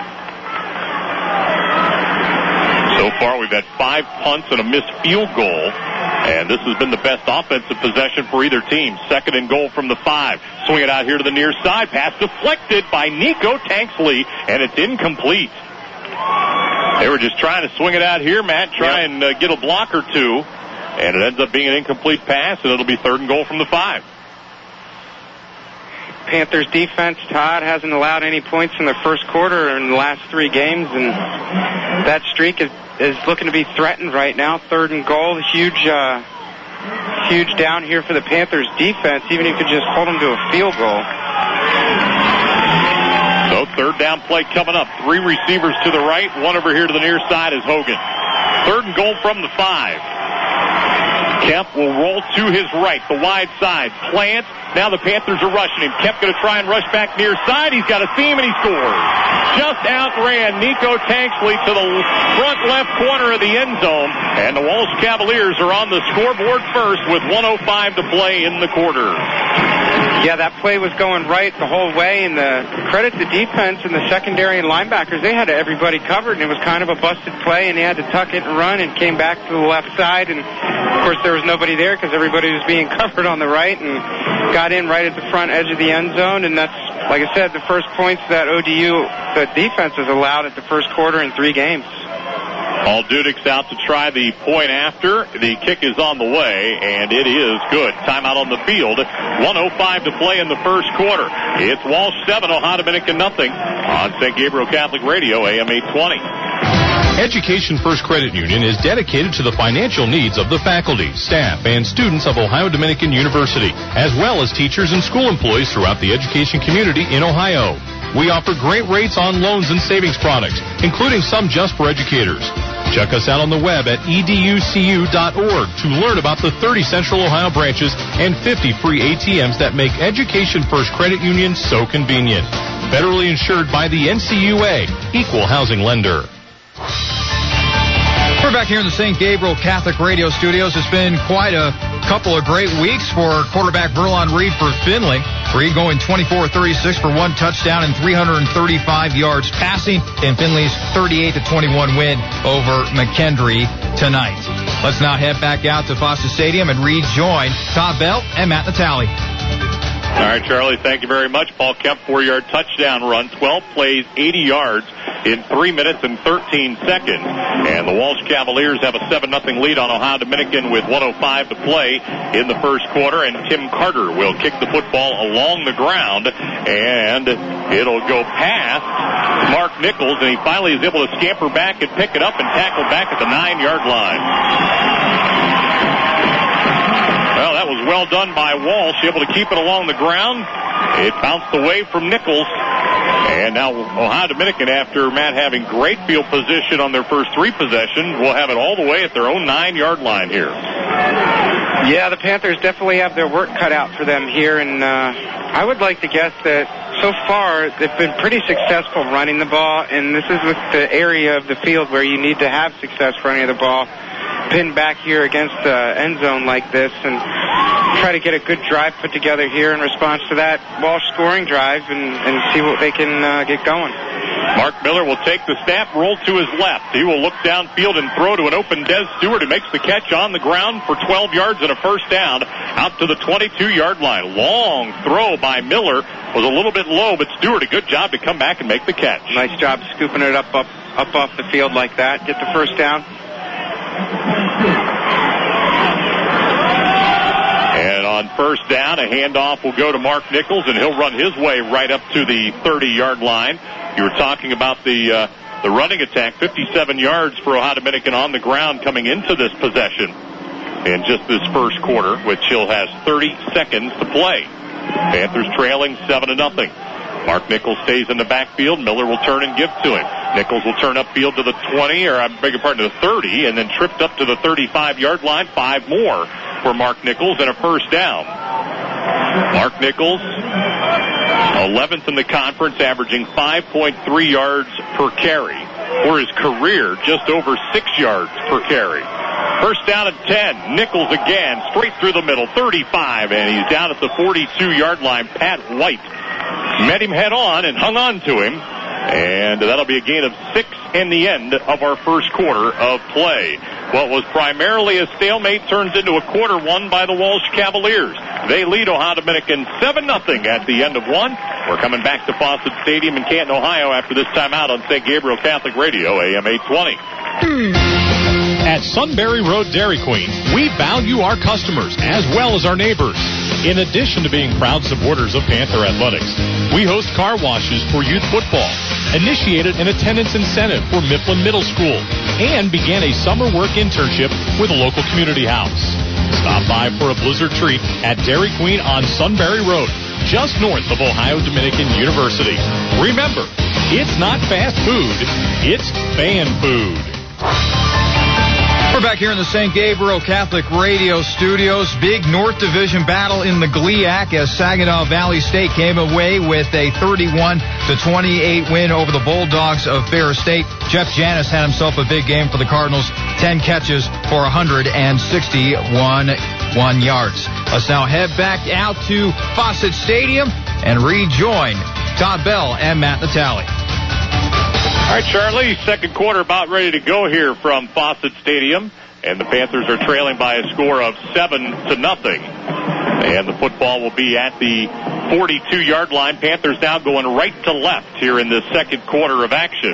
So far, we've had 5 punts and a missed field goal. And this has been the best offensive possession for either team. Second and goal from the 5. Swing it out here to the near side. Pass deflected by Nico Tanksley, and it's incomplete. They were just trying to swing it out here, Matt, try and get a block or two. And it ends up being an incomplete pass, and it'll be third and goal from the 5.
Panthers defense, Todd, hasn't allowed any points in the first quarter in the last 3 games, and that streak is looking to be threatened right now. Third and goal, huge down here for the Panthers defense, even if you could just hold them to a field goal.
So third down play coming up. 3 receivers to the right, 1 over here to the near side is Hogan. Third and goal from the 5. Kemp will roll to his right, the wide side. Plant. Now the Panthers are rushing him. Kemp going to try and rush back near side. He's got a seam and he scores. Just outran Nico Tanksley to the front left corner of the end zone. And the Walsh Cavaliers are on the scoreboard first with 1:05 to play in the quarter.
Yeah, that play was going right the whole way, and the credit to defense and the secondary and linebackers, they had everybody covered, and it was kind of a busted play, and they had to tuck it and run and came back to the left side, and of course there was nobody there because everybody was being covered on the right and got in right at the front edge of the end zone, and that's, like I said, the first points that ODU, the defense, has allowed at the first quarter in 3 games.
Paul Dudek's out to try the point after. The kick is on the way, and it is good. Timeout on the field. 1:05 to play in the first quarter. It's Walsh 7, Ohio Dominican nothing on St. Gabriel Catholic Radio, AM 820.
Education First Credit Union is dedicated to the financial needs of the faculty, staff, and students of Ohio Dominican University, as well as teachers and school employees throughout the education community in Ohio. We offer great rates on loans and savings products, including some just for educators. Check us out on the web at educu.org to learn about the 30 Central Ohio branches and 50 free ATMs that make Education First Credit Union so convenient. Federally insured by the NCUA, Equal Housing Lender.
We're back here in the St. Gabriel Catholic Radio Studios. It's been quite a couple of great weeks for quarterback Verlon Reed for Findlay. Reed going 24-36 for 1 touchdown and 335 yards passing in Findlay's 38-21 win over McKendree tonight. Let's now head back out to Fawcett Stadium and rejoin Todd Bell and Matt Natale.
All right, Charlie, thank you very much. Paul Kemp, 4-yard touchdown run, 12 plays, 80 yards in 3 minutes and 13 seconds. And the Walsh Cavaliers have a 7-0 lead on Ohio Dominican with 1:05 to play in the first quarter. And Tim Carter will kick the football along the ground, and it'll go past Mark Nichols, and he finally is able to scamper back and pick it up and tackle back at the 9-yard line. Well, that was well done by Walsh, able to keep it along the ground. It bounced away from Nichols. And now Ohio Dominican, after Matt having great field position on their first 3 possessions, will have it all the way at their own 9-yard line here.
Yeah, the Panthers definitely have their work cut out for them here, and I would like to guess that so far they've been pretty successful running the ball, and this is the area of the field where you need to have success running the ball. Pinned back here against the end zone like this and try to get a good drive put together here in response to that Walsh scoring drive and see what they can get going.
Mark Miller will take the snap, roll to his left. He will look downfield and throw to an open Des Stewart, who makes the catch on the ground for 12 yards and a first down out to the 22-yard line. Long throw by Miller was a little bit low, but Stewart, a good job to come back and make the catch.
Nice job scooping it up off the field like that. Get the first down.
And on first down, a handoff will go to Mark Nichols, and he'll run his way right up to the 30-yard line. You were talking about the running attack, 57 yards for Ohio Dominican on the ground coming into this possession in just this first quarter, which Hill has 30 seconds to play. Panthers trailing 7-0. Mark Nichols stays in the backfield. Miller will turn and give to him. Nichols will turn upfield to the 20, or I beg your pardon, to the 30, and then tripped up to the 35-yard line. 5 more for Mark Nichols and a first down. Mark Nichols, 11th in the conference, averaging 5.3 yards per carry. For his career, just over 6 yards per carry. First down at 10. Nichols again, straight through the middle, 35, and he's down at the 42-yard line. Pat White met him head on and hung on to him, and that'll be a gain of 6 in the end of our first quarter of play. What was primarily a stalemate turns into a quarter won by the Walsh Cavaliers. They lead Ohio Dominican 7-0 at the end of one. We're coming back to Fawcett Stadium in Canton, Ohio after this timeout on St. Gabriel Catholic Radio, AM 820.
At Sunbury Road Dairy Queen, we value our customers as well as our neighbors. In addition to being proud supporters of Panther Athletics, we host car washes for youth football, initiated an attendance incentive for Mifflin Middle School, and began a summer work internship with a local community house. Stop by for a blizzard treat at Dairy Queen on Sunbury Road, just north of Ohio Dominican University. Remember, it's not fast food, it's fan food.
We're back here in the St. Gabriel Catholic Radio studios. Big North Division battle in the GLIAC as Saginaw Valley State came away with a 31-28 win over the Bulldogs of Ferris State. Jeff Janis had himself a big game for the Cardinals, 10 catches for 161 yards. Let's now head back out to Fawcett Stadium and rejoin Todd Bell and Matt Natale.
All right, Charlie, second quarter about ready to go here from Fawcett Stadium, and the Panthers are trailing by a score of 7-0. And the football will be at the 42-yard line. Panthers now going right to left here in this second quarter of action.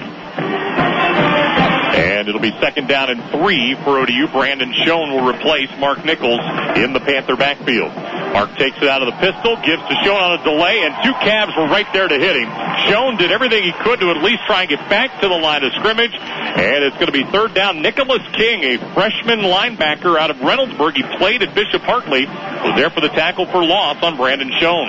And it'll be second down and 3 for ODU. Brandon Schoen will replace Mark Nichols in the Panther backfield. Mark takes it out of the pistol, gives to Schoen on a delay, and 2 Cavs were right there to hit him. Schoen did everything he could to at least try and get back to the line of scrimmage, and it's going to be third down. Nicholas King, a freshman linebacker out of Reynoldsburg, he played at Bishop Hartley, was there for the tackle for loss on Brandon Schoen.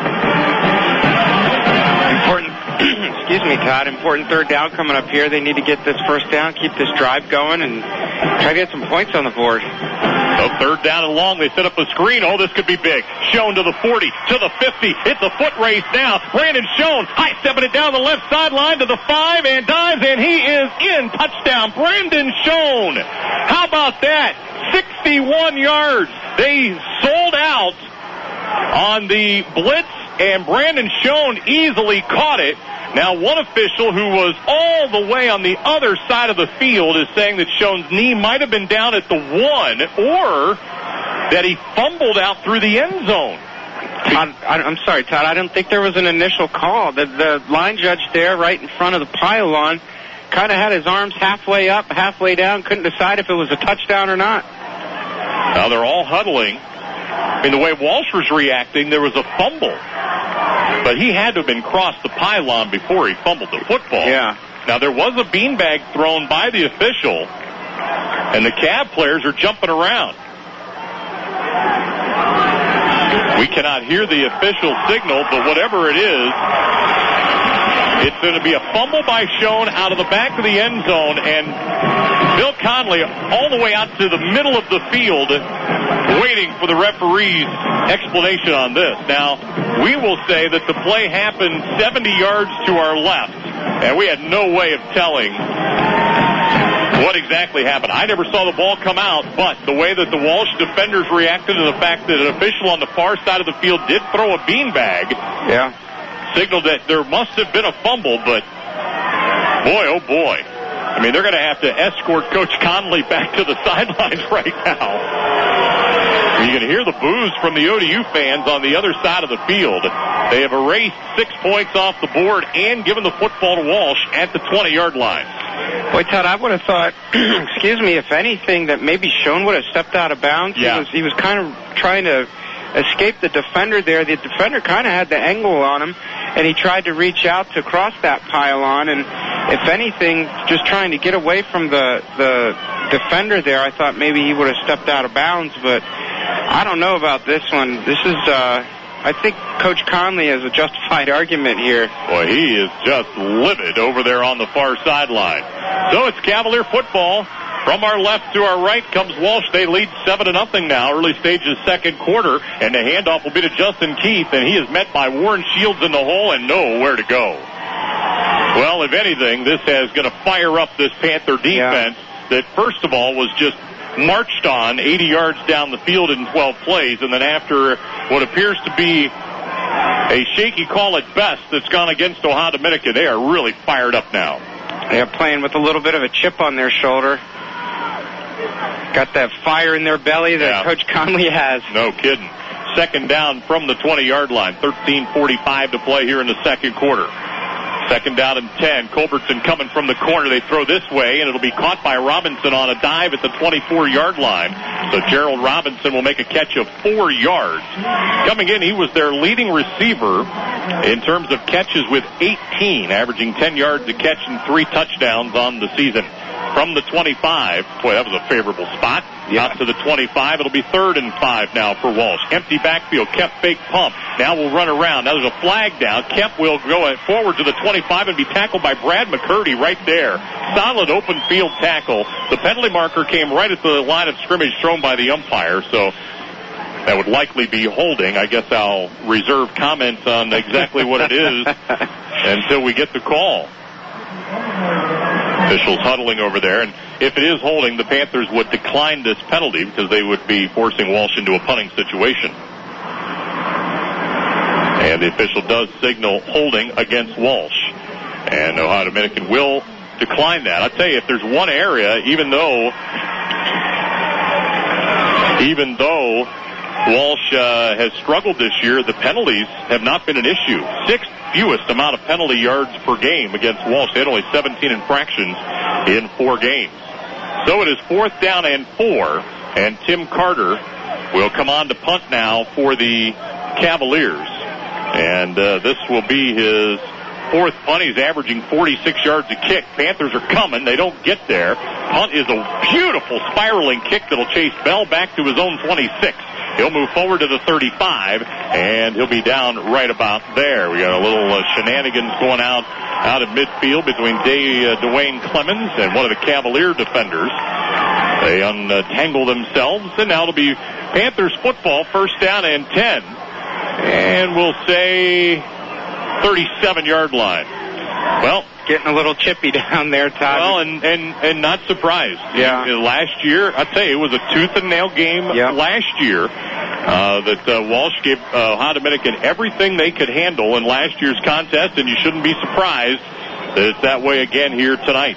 Excuse me, Todd. Important third down coming up here. They need to get this first down, keep this drive going, and try to get some points on the board.
So third down and long. They set up a screen. Oh, this could be big. Schoen to the 40, to the 50. It's a foot race now. Brandon Schoen high-stepping it down the left sideline to the 5 and dives, and he is in. Touchdown, Brandon Schoen. How about that? 61 yards. They sold out on the blitz, and Brandon Schoen easily caught it. Now, one official who was all the way on the other side of the field is saying that Schoen's knee might have been down at the 1, or that he fumbled out through the end zone.
I'm sorry, Todd. I don't think there was an initial call. The line judge there right in front of the pylon kind of had his arms halfway up, halfway down, couldn't decide if it was a touchdown or not.
Now they're all huddling. I mean, the way Walsh was reacting, there was a fumble. But he had to have been crossed the pylon before he fumbled the football.
Yeah.
Now, there was a beanbag thrown by the official, and the Cav players are jumping around. We cannot hear the official signal, but whatever it is, it's going to be a fumble by Schoen out of the back of the end zone, and Bill Conley all the way out to the middle of the field waiting for the referee's explanation on this. Now, we will say that the play happened 70 yards to our left, and we had no way of telling what exactly happened. I never saw the ball come out, but the way that the Walsh defenders reacted to the fact that an official on the far side of the field did throw a beanbag, signaled that there must have been a fumble, but Boy, oh boy. I mean, they're going to have to escort Coach Conley back to the sidelines right now. You can hear the boos from the ODU fans on the other side of the field. They have erased 6 points off the board and given the football to Walsh at the 20-yard line.
Boy, Todd, I would have thought, excuse me, if anything, that maybe Schoen would have stepped out of bounds.
Yeah.
He was kind of trying to escape the defender there. The defender kind of had the angle on him, and he tried to reach out to cross that pylon, and if anything, just trying to get away from the defender there. I thought maybe he would have stepped out of bounds, but I don't know about this one. This is, I think Coach Conley has a justified argument here.
Boy, he is just livid over there on the far sideline. So it's Cavalier football. From our left to our right comes Walsh. They lead 7-0 now, early stages second quarter, and the handoff will be to Justin Keith, and he is met by Warren Shields in the hole and nowhere to go. Well, if anything, this is going to fire up this Panther defense that, first of all, was just marched on 80 yards down the field in 12 plays, and then after what appears to be a shaky call at best that's gone against Ohio Dominican, they are really fired up now.
They're playing with a little bit of a chip on their shoulder. Got that fire in their belly that Coach Conley has.
No kidding. Second down from the 20-yard line. 13:45 to play here in the second quarter. Second down and 10. Culbertson coming from the corner. They throw this way, and it'll be caught by Robinson on a dive at the 24-yard line. So Gerald Robinson will make a catch of 4 yards. Coming in, he was their leading receiver in terms of catches with 18, averaging 10 yards a catch and 3 touchdowns on the season. From the 25, boy, that was a favorable spot. Out to the 25, it'll be 3rd and 5 now for Walsh. Empty backfield, Kemp fake pump. Now we'll run around. Now there's a flag down. Kemp will go forward to the 25 and be tackled by Brad McCurdy right there. Solid open field tackle. The penalty marker came right at the line of scrimmage thrown by the umpire, so that would likely be holding. I guess I'll reserve comments on exactly what it is until we get the call. Officials huddling over there, and if it is holding, the Panthers would decline this penalty because they would be forcing Walsh into a punting situation. And the official does signal holding against Walsh. And Ohio Dominican will decline that. I'll tell you, if there's one area, even though Walsh has struggled this year, the penalties have not been an issue. 6th fewest amount of penalty yards per game against Walsh. They had only 17 infractions in 4 games. So it is 4th down and 4, and Tim Carter will come on to punt now for the Cavaliers. And this will be his 4th punt. He's averaging 46 yards a kick. Panthers are coming. They don't get there. Punt is a beautiful spiraling kick that'll chase Bell back to his own 26. He'll move forward to the 35, and he'll be down right about there. We got a little shenanigans going out at midfield between Dwayne Clemens and one of the Cavalier defenders. They untangle themselves, and now it'll be Panthers football, 1st down and 10. And we'll say 37-yard line. Well,
getting a little chippy down there, Todd.
Well, and not surprised.
Yeah.
Last year, I tell you, it was a tooth and nail game last year that Walsh gave Ohio Dominican everything they could handle in last year's contest, and you shouldn't be surprised that it's that way again here tonight.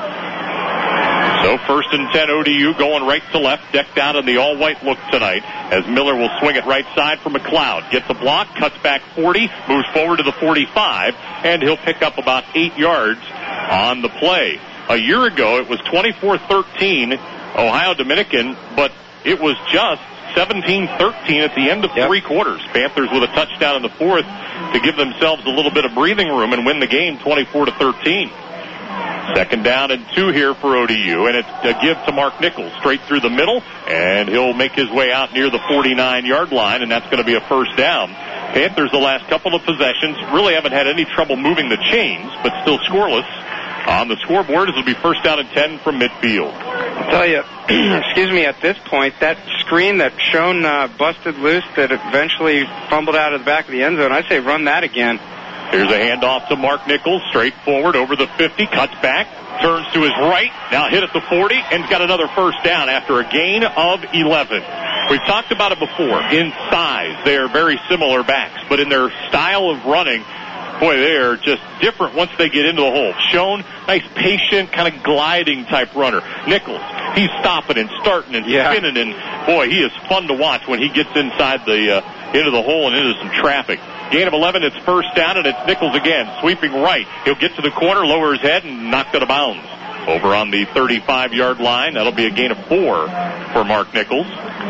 So 1st and 10 ODU going right to left, decked out in the all-white look tonight as Miller will swing it right side for McLeod. Gets a block, cuts back 40, moves forward to the 45, and he'll pick up about 8 yards on the play. A year ago, it was 24-13 Ohio Dominican, but it was just 17-13 at the end of 3 quarters. Panthers with a touchdown in the 4th to give themselves a little bit of breathing room and win the game 24-13. 2nd down and 2 here for ODU, and it's a give to Mark Nichols straight through the middle, and he'll make his way out near the 49-yard line, and that's going to be a 1st down. Panthers the last couple of possessions really haven't had any trouble moving the chains, but still scoreless. On the scoreboard, it'll be 1st down and 10 from midfield.
I'll tell you, excuse me, at this point, that screen that Schoen busted loose that eventually fumbled out of the back of the end zone, I say run that again.
Here's a handoff to Mark Nichols, straight forward over the 50, cuts back, turns to his right, now hit at the 40, and got another 1st down after a gain of 11. We've talked about it before. In size, they are very similar backs, but in their style of running, boy, they're just different once they get into the hole. Schoen, nice patient, kind of gliding type runner. Nichols, he's stopping and starting and spinning, and boy, he is fun to watch when he gets inside the into the hole and into some traffic. Gain of 11, it's first down, and it's Nichols again, sweeping right. He'll get to the corner, lower his head, and knock it out of bounds. Over on the 35-yard line, that'll be a gain of 4 for Mark Nichols.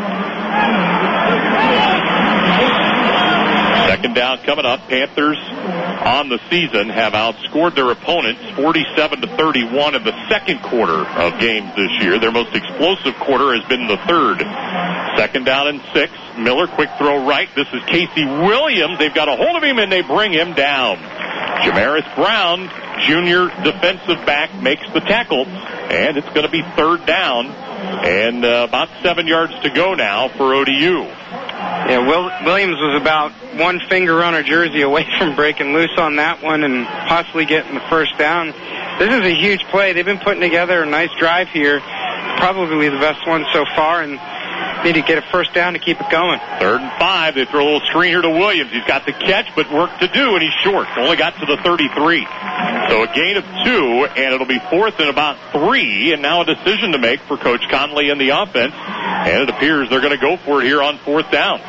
Second down coming up. Panthers on the season have outscored their opponents 47-31 in the second quarter of games this year. Their most explosive quarter has been the third. Second down and 6. Miller, quick throw right. This is Casey Williams. They've got a hold of him, and they bring him down. Jamaris Brown, junior defensive back, makes the tackle, and it's going to be third down, and about 7 yards to go now for ODU.
Yeah, Williams was about one finger on her jersey away from breaking loose on that one and possibly getting the first down. This is a huge play. They've been putting together a nice drive here, probably the best one so far, and need to get a first down to keep it going.
3rd and 5. They throw a little screen here to Williams. He's got the catch, but work to do, and he's short. Only got to the 33. So a gain of 2, and it'll be 4th and about 3, and now a decision to make for Coach Conley and the offense, and it appears they're going to go for it here on 4th down.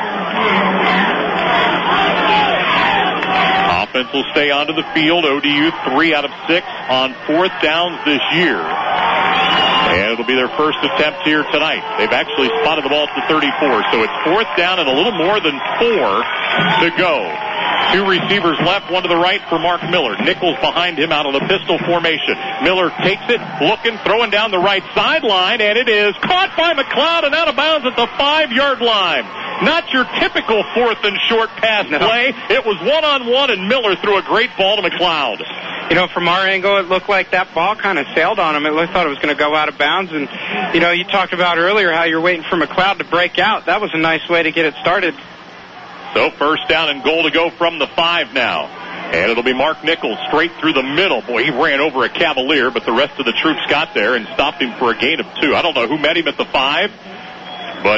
Offense will stay onto the field. ODU 3 out of 6 on 4th downs this year. And it'll be their first attempt here tonight. They've actually spotted the ball at the 34. So it's 4th down and a little more than 4 to go. 2 receivers left, one to the right for Mark Miller. Nichols behind him out of the pistol formation. Miller takes it, looking, throwing down the right sideline, and it is caught by McLeod and out of bounds at the 5-yard line. Not your typical 4th and short pass play. It was one-on-one, and Miller threw a great ball to McLeod.
You know, from our angle, it looked like that ball kind of sailed on him. It thought it was going to go out of bounds. And, you know, you talked about earlier how you're waiting for McLeod to break out. That was a nice way to get it started.
So first down and goal to go from the 5 now. And it'll be Mark Nichols straight through the middle. Boy, he ran over a Cavalier, but the rest of the troops got there and stopped him for a gain of 2. I don't know who met him at the 5, but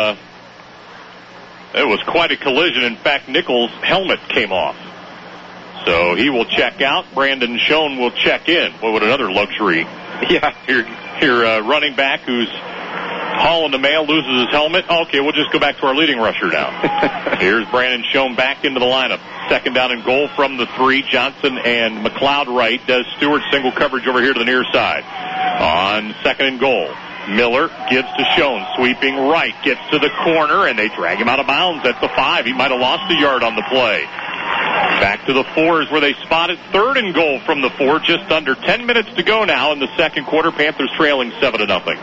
it was quite a collision. In fact, Nichols' helmet came off. So he will check out. Brandon Schoen will check in. Boy, what another luxury.
Yeah.
Here, running back who's hauling the mail, loses his helmet. Okay, we'll just go back to our leading rusher now. Here's Brandon Schoen back into the lineup. Second down and goal from the 3. Johnson and McLeod right. Does Stewart single coverage over here to the near side. On second and goal, Miller gives to Schoen, sweeping right, gets to the corner, and they drag him out of bounds at the 5. He might have lost a yard on the play. Back to the 4 is where they spotted. 3rd and goal from the 4. Just under 10 minutes to go now in the second quarter. Panthers trailing 7-0.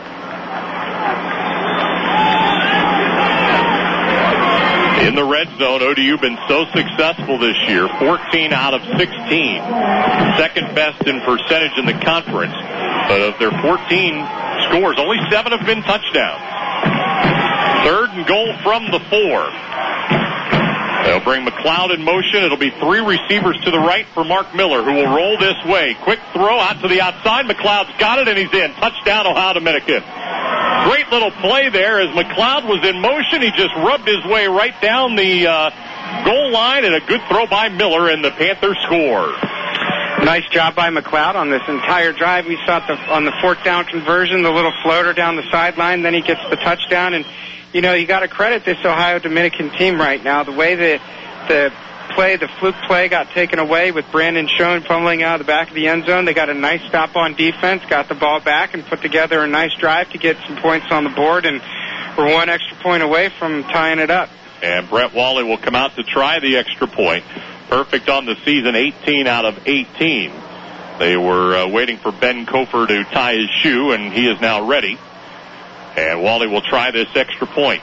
In the red zone, ODU been so successful this year, 14 out of 16. Second best in percentage in the conference. But of their 14 scores, only 7 have been touchdowns. 3rd and goal from the 4. They'll bring McLeod in motion. It'll be 3 receivers to the right for Mark Miller, who will roll this way. Quick throw out to the outside. McLeod's got it, and he's in. Touchdown, Ohio Dominican. Great little play there as McLeod was in motion. He just rubbed his way right down the goal line, and a good throw by Miller, and the Panthers score.
Nice job by McLeod on this entire drive. We saw on the 4th down conversion, the little floater down the sideline. Then he gets the touchdown, and you know, you got to credit this Ohio Dominican team right now. The way the fluke play got taken away with Brandon Schoen fumbling out of the back of the end zone. They got a nice stop on defense, got the ball back, and put together a nice drive to get some points on the board, and we're 1 extra point away from tying it up.
And Brett Wally will come out to try the extra point. Perfect on the season, 18 out of 18. They were waiting for Ben Kofer to tie his shoe, and he is now ready. And Wally will try this extra point.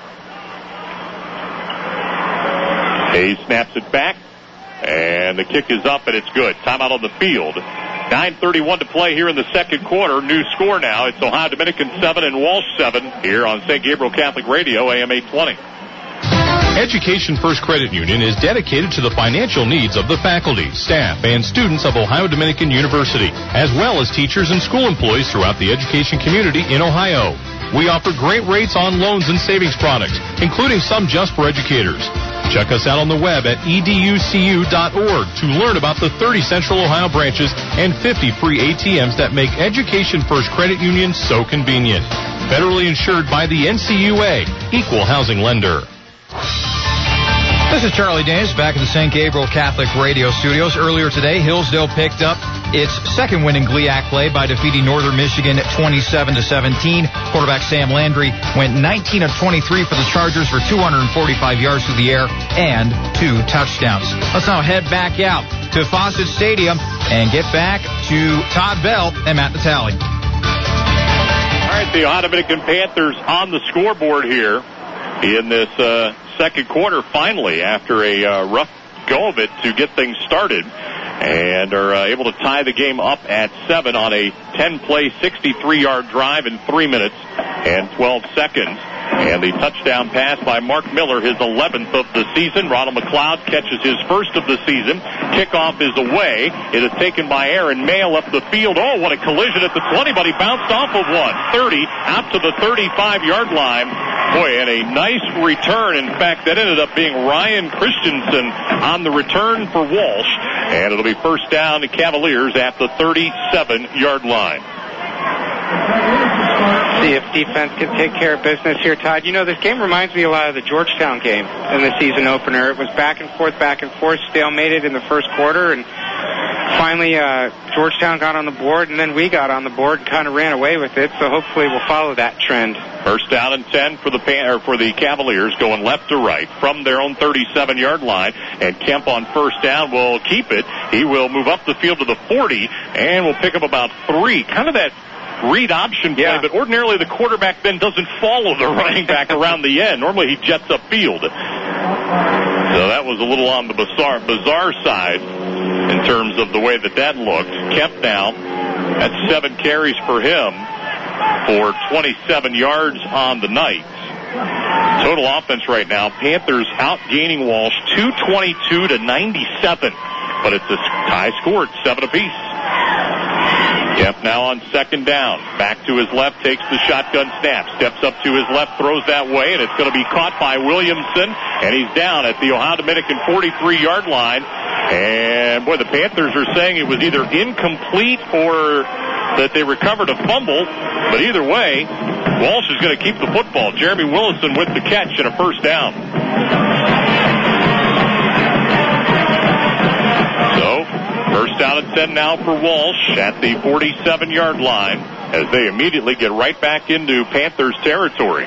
Hayes snaps it back, and the kick is up, and it's good. Timeout on the field. 9:31 to play here in the second quarter. New score now. It's Ohio Dominican 7 and Walsh 7 here on St. Gabriel Catholic Radio, AM 820.
Education First Credit Union is dedicated to the financial needs of the faculty, staff, and students of Ohio Dominican University, as well as teachers and school employees throughout the education community in Ohio. We offer great rates on loans and savings products, including some just for educators. Check us out on the web at educu.org to learn about the 30 Central Ohio branches and 50 free ATMs that make Education First Credit Union so convenient. Federally insured by the NCUA, Equal Housing Lender.
This is Charlie Danis back in the St. Gabriel Catholic Radio Studios. Earlier today, Hillsdale picked up its second win in GLIAC play by defeating Northern Michigan 27-17. Quarterback Sam Landry went 19 of 23 for the Chargers for 245 yards through the air and 2 touchdowns. Let's now head back out to Fawcett Stadium and get back to Todd Bell and Matt Natale.
All right, the Ohio Dominican Panthers on the scoreboard here in this second quarter, finally, after a rough go of it to get things started, and are able to tie the game up at 7 on a 10-play, 63-yard drive in 3 minutes and 12 seconds. And the touchdown pass by Mark Miller, his 11th of the season. Ronald McLeod catches his first of the season. Kickoff is away. It is taken by Aaron Mail up the field. Oh, what a collision at the 20, but he bounced off of one. 30 out to the 35-yard line. Boy, and a nice return. In fact, that ended up being Ryan Christensen on the return for Walsh. And it'll be first down to Cavaliers at the 37-yard line.
See if defense can take care of business here, Todd. You know, this game reminds me a lot of the Georgetown game in the season opener. It was back and forth, stalemated in the first quarter, and finally Georgetown got on the board, and then we got on the board and kind of ran away with it, so hopefully we'll follow that trend.
First down and 10 for the Cavaliers, going left to right from their own 37-yard line, and Kemp on first down will keep it. He will move up the field to the 40 and will pick up about 3. Kind of that read option play, but ordinarily the quarterback then doesn't follow the running back around the end. Normally he jets upfield. So that was a little on the bizarre side in terms of the way that looked. Kemp now at 7 carries for him for 27 yards on the night. Total offense right now, Panthers outgaining Walsh 222-97, but it's a tie score at 7 apiece. Kemp now on second down. Back to his left, takes the shotgun snap. Steps up to his left, throws that way, and it's going to be caught by Williamson. And he's down at the Ohio Dominican 43-yard line. And, boy, the Panthers are saying it was either incomplete or that they recovered a fumble. But either way, Walsh is going to keep the football. Jeremy Willison with the catch and a first down. First down and 10 now for Walsh at the 47-yard line as they immediately get right back into Panthers territory.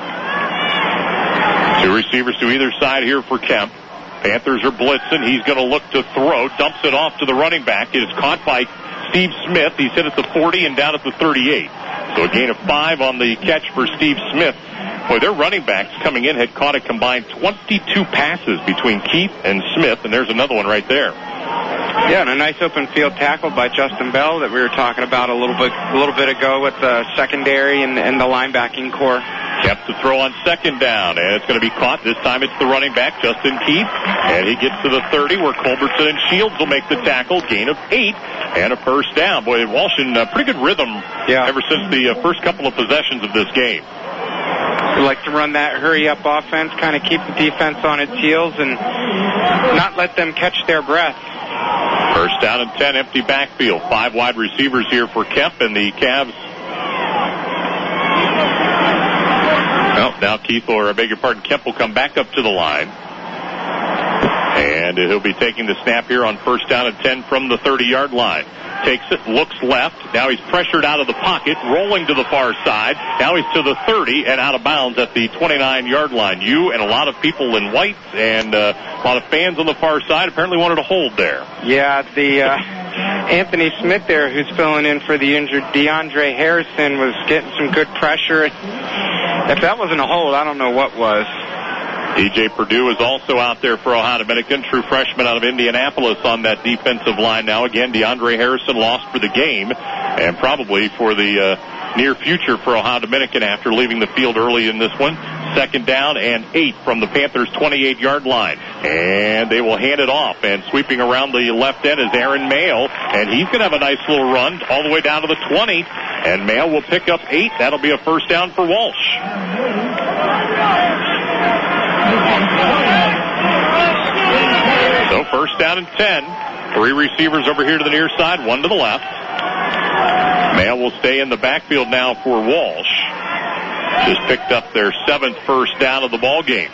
2 receivers to either side here for Kemp. Panthers are blitzing. He's going to look to throw. Dumps it off to the running back. It is caught by Steve Smith. He's hit at the 40 and down at the 38. So a gain of 5 on the catch for Steve Smith. Boy, their running backs coming in had caught a combined 22 passes between Keith and Smith, and there's another one right there.
Yeah, and a nice open field tackle by Justin Bell that we were talking about a little bit ago with the secondary and the linebacking core.
Kept to throw on second down, and it's going to be caught. This time it's the running back, Justin Keith, and he gets to the 30 where Culbertson and Shields will make the tackle. Gain of 8 and a first down. Boy, Walsh in pretty good rhythm ever since the first couple of possessions of this game.
We like to run that hurry-up offense, kind of keep the defense on its heels and not let them catch their breath.
First down and 10, empty backfield. 5 wide receivers here for Kemp, and the Cavs. Well, now Kemp will come back up to the line. And he'll be taking the snap here on first down and 10 from the 30-yard line. Takes it, looks left. Now he's pressured out of the pocket, rolling to the far side. Now he's to the 30 and out of bounds at the 29-yard line. You and a lot of people in white and a lot of fans on the far side apparently wanted to hold there.
Yeah, the Anthony Smith there, who's filling in for the injured DeAndre Harrison, was getting some good pressure. If that wasn't a hold, I don't know what was.
DJ Purdue is also out there for Ohio Dominican, true freshman out of Indianapolis on that defensive line now. Again, DeAndre Harrison lost for the game and probably for the near future for Ohio Dominican after leaving the field early in this one. Second down and 8 from the Panthers' 28-yard line. And they will hand it off. And sweeping around the left end is Aaron Mayo. And he's going to have a nice little run all the way down to the 20. And Mayo will pick up 8. That'll be a first down for Walsh. first down and 10. 3 receivers over here to the near side, 1 to the left. Mayo will stay in the backfield now for Walsh. Just picked up their 7th first down of the ball game.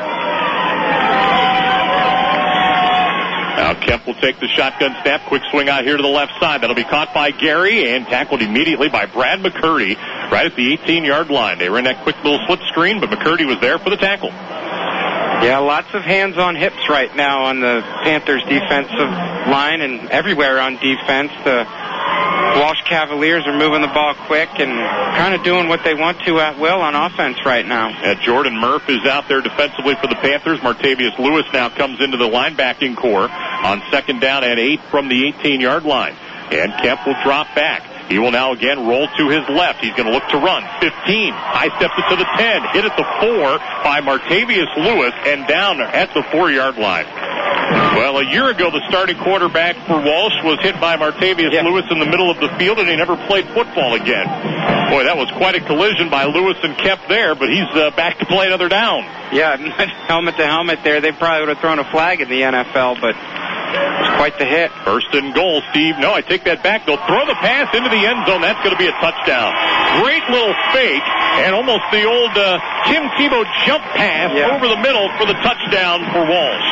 Now Kemp will take the shotgun snap. Quick swing out here to the left side. That'll be caught by Gary and tackled immediately by Brad McCurdy right at the 18-yard line. They were in that quick little slip screen, but McCurdy was there for the tackle.
Yeah, lots of hands on hips right now on the Panthers defensive line and everywhere on defense. The Walsh Cavaliers are moving the ball quick and kind of doing what they want to at will on offense right now.
And Jordan Murph is out there defensively for the Panthers. Martavius Lewis now comes into the linebacking core on 2nd down and 8 from the 18-yard line. And Kemp will drop back. He will now again roll to his left. He's going to look to run. 15. High steps it to the 10. Hit at the 4 by Martavius Lewis and down at the 4-yard line. Well, a year ago, the starting quarterback for Walsh was hit by Martavius Lewis in the middle of the field, and he never played football again. Boy, that was quite a collision by Lewis and Kemp there, but he's back to play another down.
Yeah, helmet to helmet there. They probably would have thrown a flag in the NFL, but it was quite the hit.
First and goal, Steve. No, I take that back. They'll throw the pass into the end zone. That's going to be a touchdown. Great little fake, and almost the old Tim Tebow jump pass over the middle for the touchdown for Walsh.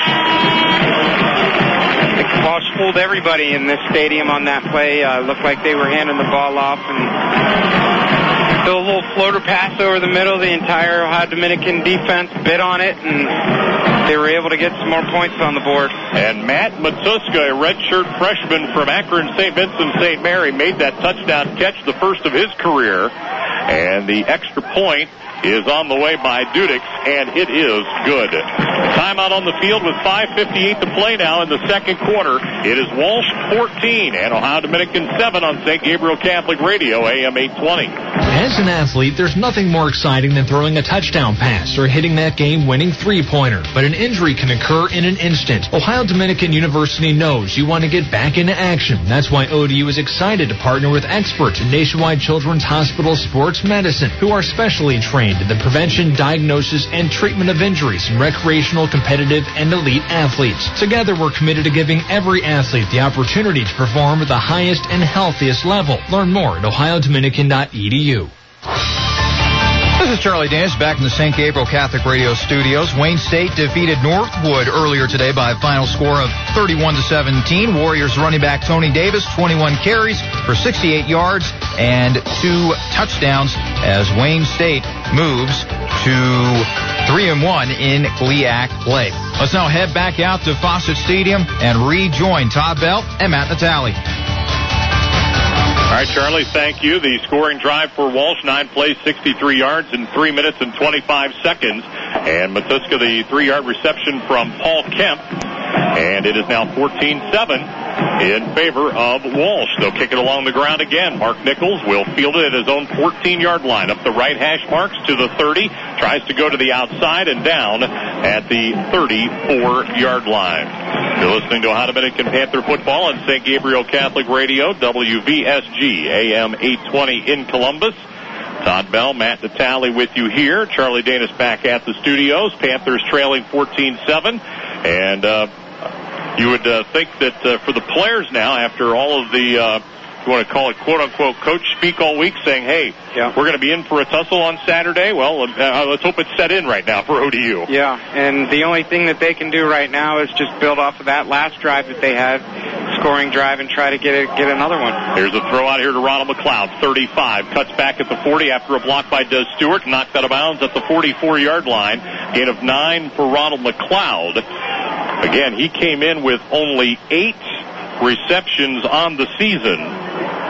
Walsh fooled everybody in this stadium on that play. Looked like they were handing the ball off and threw a little floater pass over the middle. The entire Ohio Dominican defense bit on it, and they were able to get some more points on the board.
And Matt Matuska, a redshirt freshman from Akron St. Vincent St. Mary, made that touchdown catch, the first of his career. And the extra point is on the way by Dudix, and it is good. Timeout on the field with 5:58 to play now in the second quarter. It is Walsh 14 and Ohio Dominican 7 on St. Gabriel Catholic Radio, AM 820.
As an athlete, there's nothing more exciting than throwing a touchdown pass or hitting that game-winning three-pointer. But an injury can occur in an instant. Ohio Dominican University knows you want to get back into action. That's why ODU is excited to partner with experts in Nationwide Children's Hospital Sports Medicine, who are specially trained in the prevention, diagnosis, and treatment of injuries in recreational, competitive, and elite athletes. Together, we're committed to giving every athlete the opportunity to perform at the highest and healthiest level. Learn more at ohiodominican.edu.
This is Charlie Danis back in the St. Gabriel Catholic Radio studios. Wayne State defeated Northwood earlier today by a final score of 31-17. Warriors running back Tony Davis, 21 carries for 68 yards and 2 touchdowns as Wayne State moves to 3-1 in LEAC play. Let's now head back out to Fawcett Stadium and rejoin Todd Bell and Matt Natale.
All right, Charlie, thank you. The scoring drive for Walsh, 9 plays, 63 yards in 3 minutes and 25 seconds. And Matuska, the 3-yard reception from Paul Kemp. And it is now 14-7 in favor of Walsh. They'll kick it along the ground again. Mark Nichols will field it at his own 14-yard line. Up the right hash marks to the 30. Tries to go to the outside and down at the 34-yard line. You're listening to Ohio Dominican Panther football on St. Gabriel Catholic Radio, WVSG, AM 820 in Columbus. Todd Bell, Matt Natale with you here. Charlie Danis back at the studios. Panthers trailing 14-7. And you would think that for the players now, after all of the, you want to call it quote-unquote coach speak all week saying, hey, we're going to be in for a tussle on Saturday. Well, let's hope it's set in right now for ODU.
Yeah, and the only thing that they can do right now is just build off of that last drive that they had, scoring drive, and try to get another one.
Here's a throw out here to Ronald McLeod, 35, cuts back at the 40 after a block by Des Stewart, knocked out of bounds at the 44-yard line. Gain of 9 for Ronald McLeod. Again, he came in with only 8 receptions on the season.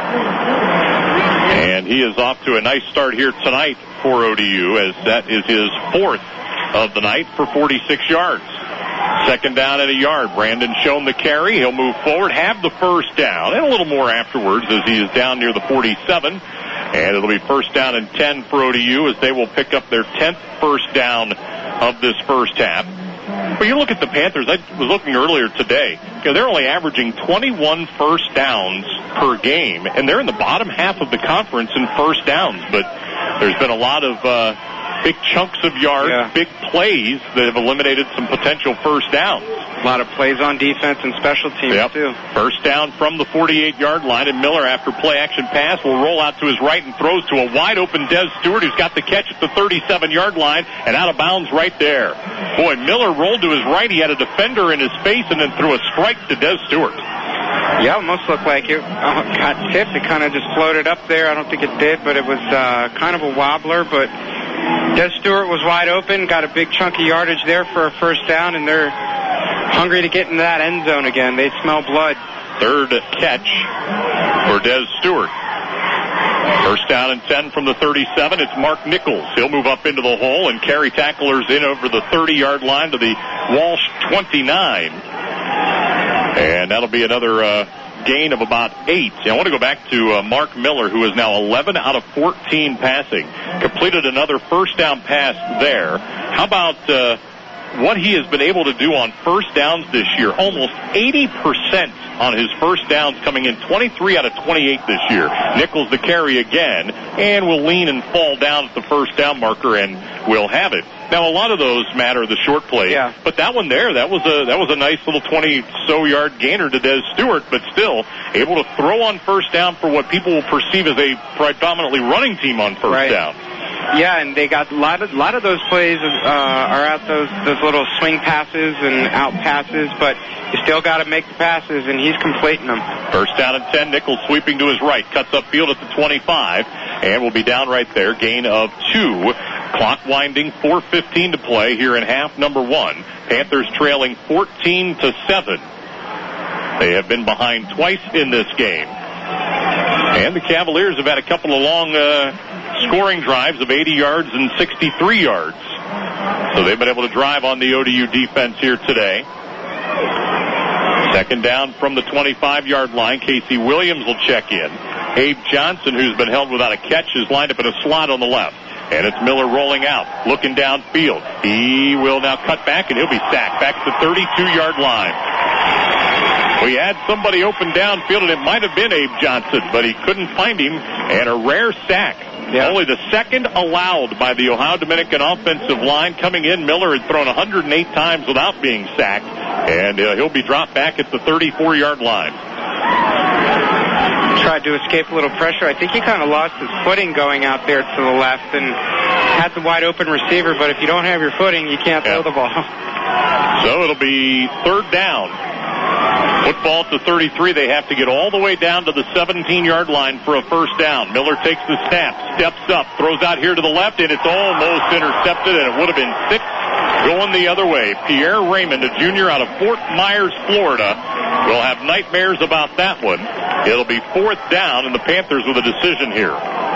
And he is off to a nice start here tonight for ODU, as that is his 4th of the night for 46 yards. Second down and a yard. Brandon Schoen the carry. He'll move forward, have the first down, and a little more afterwards as he is down near the 47. And it'll be first down and 10 for ODU as they will pick up their 10th first down of this first half. But you look at the Panthers, I was looking earlier today, they're only averaging 21 first downs per game, and they're in the bottom half of the conference in first downs. But there's been a lot of big chunks of yards, big plays that have eliminated some potential first downs.
A lot of plays on defense and special teams, too.
First down from the 48-yard line, and Miller, after play-action pass, will roll out to his right and throws to a wide-open Des Stewart, who's got the catch at the 37-yard line and out of bounds right there. Boy, Miller rolled to his right. He had a defender in his face and then threw a strike to Des Stewart.
Yeah, almost looked like it got tipped. It kind of just floated up there. I don't think it did, but it was kind of a wobbler. But Des Stewart was wide open, got a big chunk of yardage there for a first down, and they're hungry to get into that end zone again. They smell blood.
Third catch for Des Stewart. First down and 10 from the 37. It's Mark Nichols. He'll move up into the hole and carry tacklers in over the 30-yard line to the Walsh 29. And that'll be another gain of about 8. I want to go back to Mark Miller, who is now 11 out of 14 passing. Completed another first down pass there. How about what he has been able to do on first downs this year? Almost 80% on his first downs, coming in 23 out of 28 this year. Nichols the carry again, and will lean and fall down at the first down marker, and will have it. Now, a lot of those matter the short play, but that one there, that was a nice little 20-so yard gainer to Des Stewart, but still able to throw on first down for what people will perceive as a predominantly running team on first down.
Yeah, and they got a lot of those plays are out those little swing passes and out passes, but you still got to make the passes, and he's completing them.
First down and 10. Nichols sweeping to his right, cuts upfield at the 25, and will be down right there. Gain of 2. Clock winding, 4:15 to play here in half number 1. Panthers trailing 14-7. They have been behind twice in this game. And the Cavaliers have had a couple of long scoring drives of 80 yards and 63 yards. So they've been able to drive on the ODU defense here today. Second down from the 25-yard line. Casey Williams will check in. Abe Johnson, who's been held without a catch, is lined up in a slot on the left. And it's Miller rolling out, looking downfield. He will now cut back, and he'll be sacked back to the 32-yard line. We had somebody open downfield, and it might have been Abe Johnson, but he couldn't find him, and a rare sack. Only the second allowed by the Ohio Dominican offensive line. Coming in, Miller had thrown 108 times without being sacked, and he'll be dropped back at the 34-yard line.
Tried to escape a little pressure. I think he kind of lost his footing going out there to the left and had the wide open receiver, but if you don't have your footing, you can't throw the ball.
So it'll be third down. Football to 33. They have to get all the way down to the 17-yard line for a first down. Miller takes the snap, steps up, throws out here to the left, and it's almost intercepted, and it would have been 6 going the other way. Pierre Raymond, a junior out of Fort Myers, Florida, will have nightmares about that one. It'll be fourth down, and the Panthers with a decision here.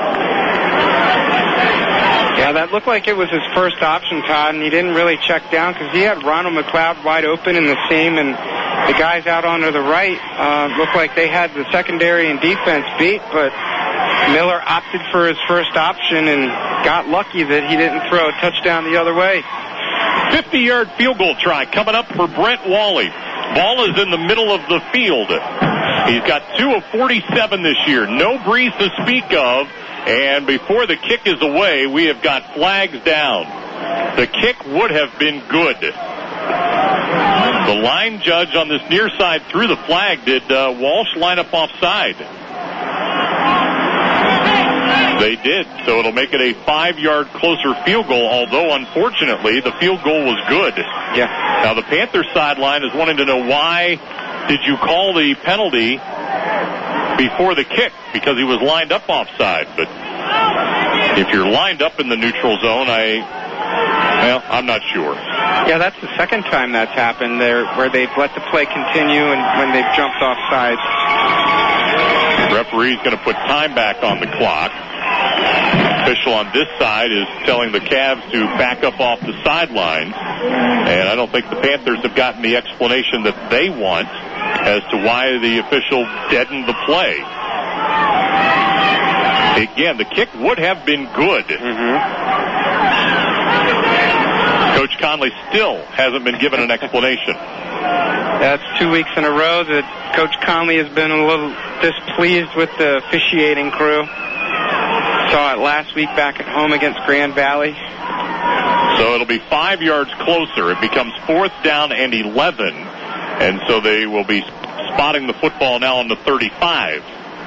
Yeah, that looked like it was his first option, Todd, and he didn't really check down because he had Ronald McLeod wide open in the seam, and the guys out onto the right looked like they had the secondary and defense beat, but Miller opted for his first option and got lucky that he didn't throw a touchdown the other way.
50-yard field goal try coming up for Brent Wally. Ball is in the middle of the field. He's got 2 of 47 this year. No breeze to speak of. And before the kick is away, we have got flags down. The kick would have been good. The line judge on this near side threw the flag. Did Walsh line up offside? They did, so it'll make it a 5-yard closer field goal, although unfortunately the field goal was good.
Yeah.
Now the Panthers sideline is wanting to know why did you call the penalty before the kick, because he was lined up offside. But if you're lined up in the neutral zone, I'm not sure.
Yeah, that's the second time that's happened there, where they've let the play continue and when they've jumped offside.
The referee's going to put time back on the clock. Official on this side is telling the Cavs to back up off the sidelines, and I don't think the Panthers have gotten the explanation that they want as to why the official deadened the play. Again, the kick would have been good. Coach Conley still hasn't been given an explanation.
That's 2 weeks in a row that Coach Conley has been a little displeased with the officiating crew. saw it last week back at home against Grand Valley.
So it'll be 5 yards closer. It becomes 4th down and 11. And so they will be spotting the football now on the 35.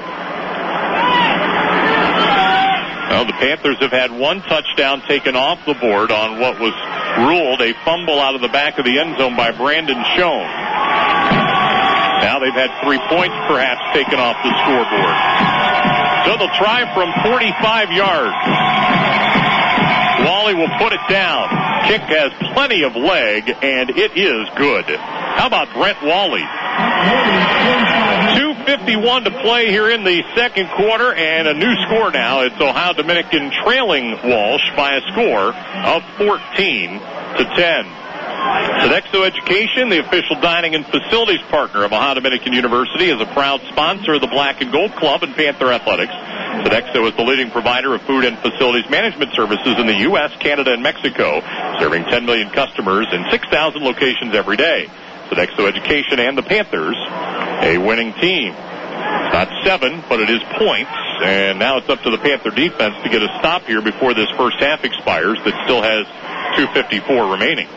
Well, the Panthers have had one touchdown taken off the board on what was ruled a fumble out of the back of the end zone by Brandon Schoen. Now they've had 3 points perhaps taken off the scoreboard. So they'll try from 45 yards. Wally will put it down. Kick has plenty of leg, and it is good. How about Brent Wally? 2:51 to play here in the second quarter, and a new score now. It's Ohio Dominican trailing Walsh by a score of 14-10. Sodexo Education, the official dining and facilities partner of Ohio Dominican University, is a proud sponsor of the Black and Gold Club and Panther Athletics. Sodexo is the leading provider of food and facilities management services in the U.S., Canada, and Mexico, serving 10 million customers in 6,000 locations every day. Sodexo Education and the Panthers, a winning team. Not 7, but it is points, and now it's up to the Panther defense to get a stop here before this first half expires that still has 2:54 remaining.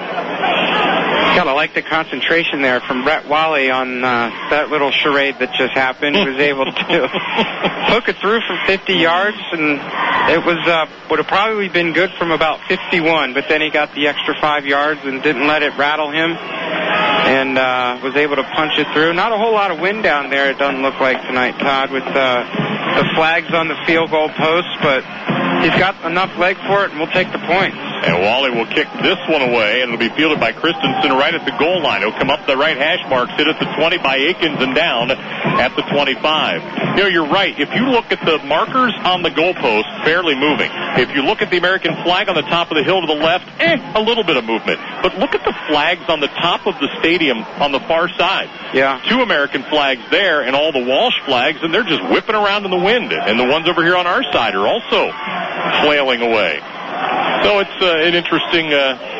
Gotta like the concentration there from Brett Wally on that little charade that just happened. He was able to hook it through from 50 yards, and it was would have probably been good from about 51, but then he got the extra 5 yards and didn't let it rattle him, and was able to punch it through. Not a whole lot of wind down there, it doesn't look like tonight, Todd, with the flags on the field goal post, but he's got enough leg for it, and we'll take the points.
And Wally will kick this one away, and it'll be fielded by Christensen right at the goal line. He'll come up the right hash marks, hit at the 20 by Akins, and down at the 25. You know, you're right. If you look at the markers on the goalpost, barely moving. If you look at the American flag on the top of the hill to the left, a little bit of movement. But look at the flags on the top of the stadium on the far side.
Yeah.
2 American flags there, and all the Walsh flags, and they're just whipping around in the wind. And the ones over here on our side are also flailing away. So it's an interesting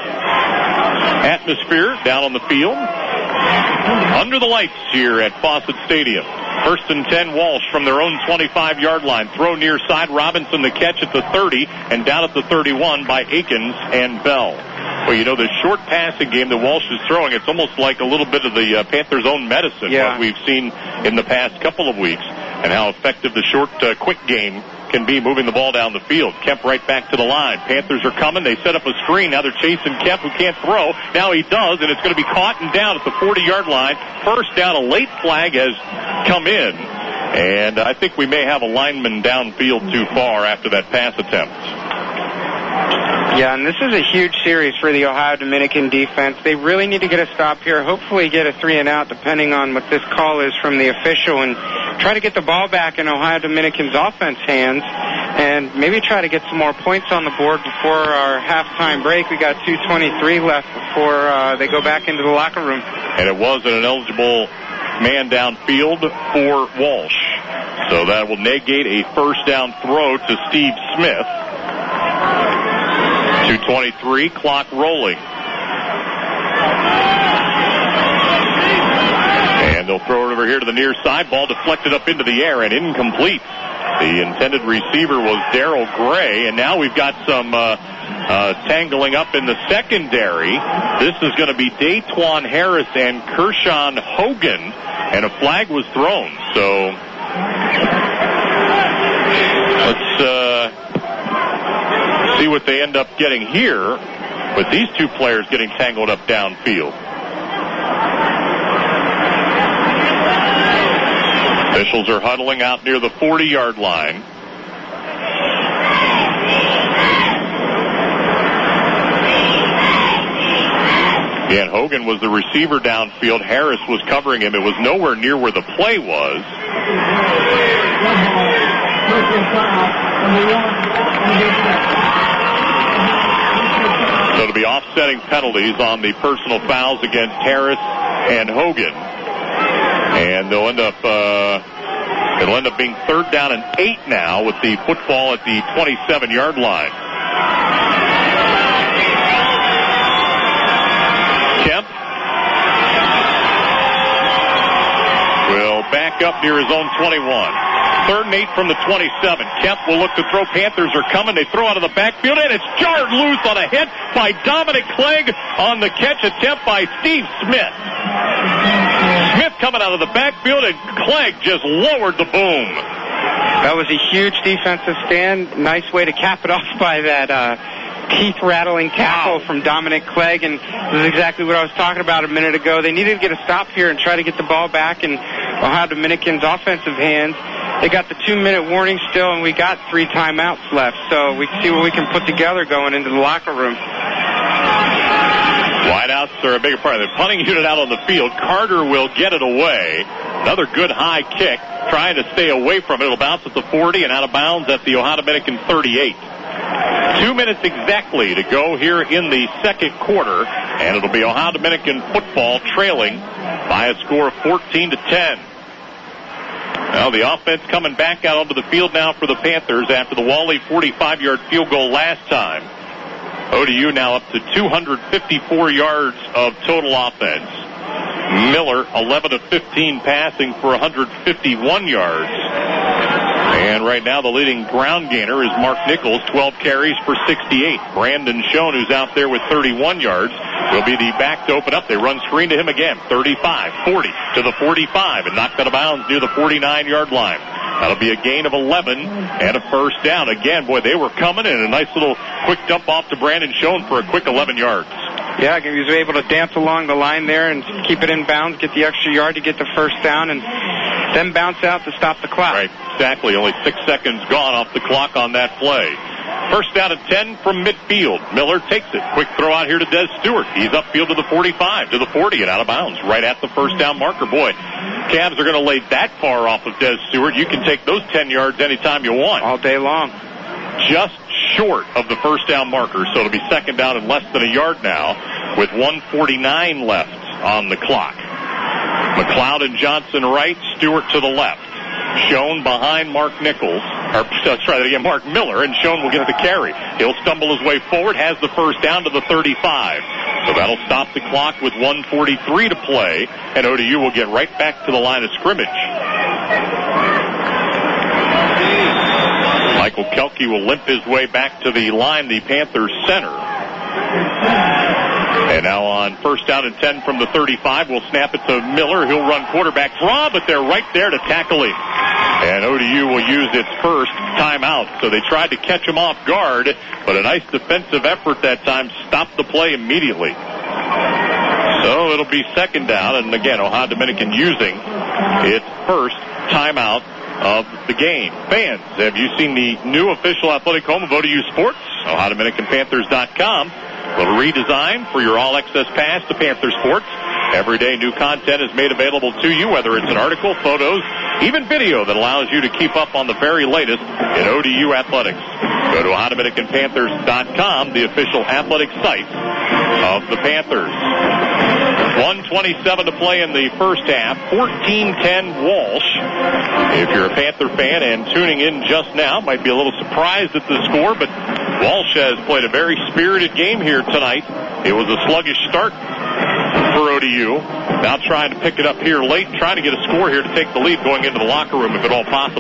atmosphere down on the field. Under the lights here at Fawcett Stadium. 1st and 10, Walsh from their own 25-yard line. Throw near side, Robinson the catch at the 30, and down at the 31 by Akins and Bell. Well, you know, the short passing game that Walsh is throwing, it's almost like a little bit of the Panthers' own medicine, what we've seen in the past couple of weeks, and how effective the short, quick game can be moving the ball down the field. Kemp right back to the line. Panthers are coming. They set up a screen. Now they're chasing Kemp, who can't throw. Now he does, and it's going to be caught and down at the 40-yard line. First down, a late flag has come in, and I think we may have a lineman downfield too far after that pass attempt.
Yeah, and this is a huge series for the Ohio Dominican defense. They really need to get a stop here, hopefully get a 3-and-out depending on what this call is from the official, and try to get the ball back in Ohio Dominican's offense hands and maybe try to get some more points on the board before our halftime break. We got 2:23 left before they go back into the locker room.
And it was an ineligible man downfield for Walsh. So that will negate a first down throw to Steve Smith. 2:23, clock rolling. And they'll throw it over here to the near side. Ball deflected up into the air and incomplete. The intended receiver was Darryl Gray, and now we've got some tangling up in the secondary. This is going to be Daytwan Harris and Kershawn Hogan, and a flag was thrown. So let's see what they end up getting here with these two players getting tangled up downfield. Officials are huddling out near the 40-yard line. Again, Hogan was the receiver downfield. Harris was covering him. It was nowhere near where the play was. So it'll be offsetting penalties on the personal fouls against Harris and Hogan. And they'll end up, it'll end up being 3rd down and 8 now with the football at the 27-yard line. Kemp will back up near his own 21. 3rd and 8 from the 27. Kemp will look to throw. Panthers are coming. They throw out of the backfield, and it's jarred loose on a hit by Dominic Clegg on the catch attempt by Steve Smith. Smith coming out of the backfield, and Clegg just lowered the boom.
That was a huge defensive stand. Nice way to cap it off by that teeth-rattling tackle from Dominic Clegg, and this is exactly what I was talking about a minute ago. They needed to get a stop here and try to get the ball back in Ohio Dominican's offensive hands. They got the 2-minute warning still, and we got 3 timeouts left, so we can see what we can put together going into the locker room.
Wideouts are a bigger part of the punting unit out on the field. Carter will get it away. Another good high kick, trying to stay away from it. It'll bounce at the 40 and out of bounds at the Ohio Dominican 38. 2 minutes exactly to go here in the second quarter, and it'll be Ohio Dominican football trailing by a score of 14-10. Now the offense coming back out onto the field now for the Panthers after the Wally 45-yard field goal last time. ODU now up to 254 yards of total offense. Miller 11 of 15 passing for 151 yards. And right now the leading ground gainer is Mark Nichols, 12 carries for 68. Brandon Schoen, who's out there with 31 yards, will be the back to open up. They run screen to him again. 35, 40 to the 45 and knocked out of bounds near the 49-yard line. That'll be a gain of 11 and a first down. Again, boy, they were coming, and a nice little quick dump off to Brandon Schoen for a quick 11 yards.
Yeah, he was able to dance along the line there and keep it in bounds, get the extra yard to get the first down, and then bounce out to stop the clock.
Right, exactly. Only 6 seconds gone off the clock on that play. First down and 10 from midfield. Miller takes it. Quick throw out here to Des Stewart. He's upfield to the 45, to the 40, and out of bounds right at the first down marker. Boy, Cavs are going to lay that far off of Des Stewart. You can take those 10 yards anytime you want.
All day long.
Just short of the first down marker, so it'll be second down and less than a yard now with 1:49 left on the clock. McLeod and Johnson right, Stewart to the left. Schoen behind Mark Nichols. Let's try that again, Mark Miller, and Schoen will get the carry. He'll stumble his way forward, has the first down to the 35. So that'll stop the clock with 1:43 to play, and ODU will get right back to the line of scrimmage. Michael Kelke will limp his way back to the line, the Panthers center. And now on first down and 10 from the 35, we'll snap it to Miller. He'll run quarterback draw, but they're right there to tackle him. And ODU will use its first timeout. So they tried to catch him off guard, but a nice defensive effort that time stopped the play immediately. So it'll be second down, and again, Ohio Dominican using its first timeout of the game. Fans, have you seen the new official athletic home of ODU Sports? OhioDominicanPanthers.com. A little redesign for your all-access pass to Panther Sports. Every day new content is made available to you, whether it's an article, photos, even video that allows you to keep up on the very latest in ODU athletics. Go to OhioDominicanPanthers.com, the official athletic site of the Panthers. 1:27 to play in the first half. 14-10 Walsh. If you're a Panther fan and tuning in just now, might be a little surprised at the score, but Walsh has played a very spirited game here tonight. It was a sluggish start for ODU. Now trying to pick it up here late, trying to get a score here to take the lead going into the locker room if at all possible.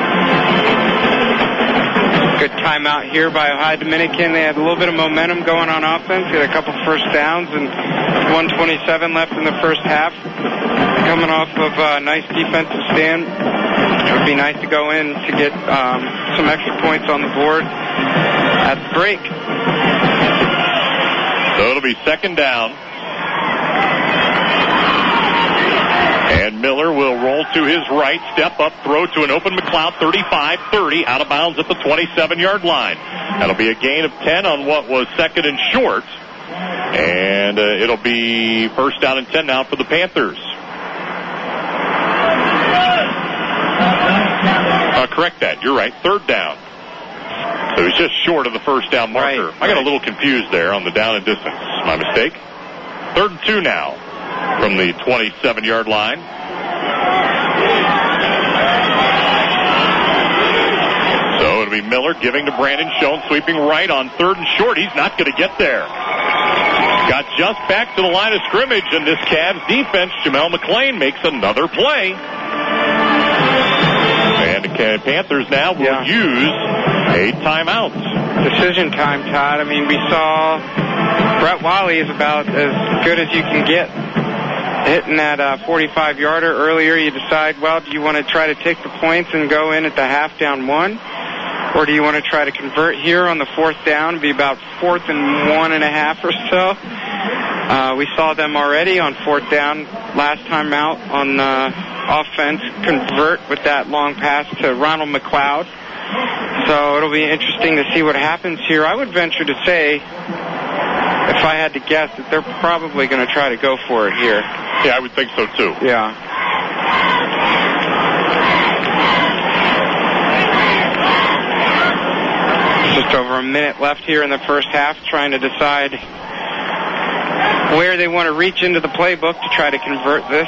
Good timeout here by Ohio Dominican. They had a little bit of momentum going on offense. Got a couple first downs and 1:27 left in the first half. Coming off of a nice defensive stand. It would be nice to go in to get some extra points on the board at the break.
So it'll be second down. And Miller will roll to his right, step up, throw to an open McLeod, 35-30, out of bounds at the 27-yard line. That'll be a gain of 10 on what was second and short. And it'll be first down and 10 now for the Panthers. Correct that. You're right. Third down. So he's just short of the first down marker.
Right.
I got a little confused there on the down and distance. My mistake. 3rd and 2 now from the 27-yard line. So it'll be Miller giving to Brandon Schoen, sweeping right on 3rd and short. He's not going to get there. Got just back to the line of scrimmage, and this Cavs defense, Jamel McClain, makes another play. And the Panthers now will use 8 timeouts.
Decision time, Todd. I mean, we saw Brett Wally is about as good as you can get. Hitting that 45-yarder earlier, you decide, well, do you want to try to take the points and go in at the half down 1? Or do you want to try to convert here on the 4th down, be about 4th and 1.5 or so? We saw them already on 4th down last time out on offense convert with that long pass to Ronald McLeod. So it'll be interesting to see what happens here. I would venture to say, if I had to guess, that they're probably going to try to go for it here.
Yeah, I would think so too.
Yeah. Just over a minute left here in the first half, trying to decide where they want to reach into the playbook to try to convert this.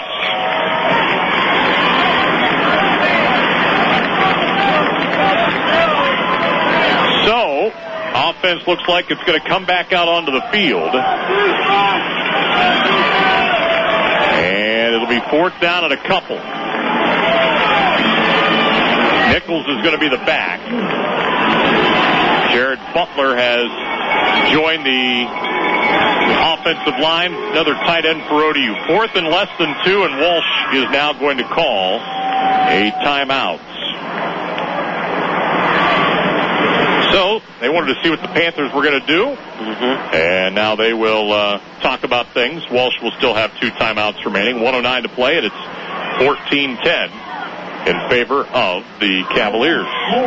So, offense looks like it's going to come back out onto the field. And it'll be 4th down and a couple. Nichols is going to be the back. Jared Butler has joined the offensive line. Another tight end for ODU. 4th and less than 2, and Walsh is now going to call a timeout. So they wanted to see what the Panthers were going to do, and now they will talk about things. Walsh will still have 2 timeouts remaining. 1:09 to play, and it's 14-10 in favor of the Cavaliers.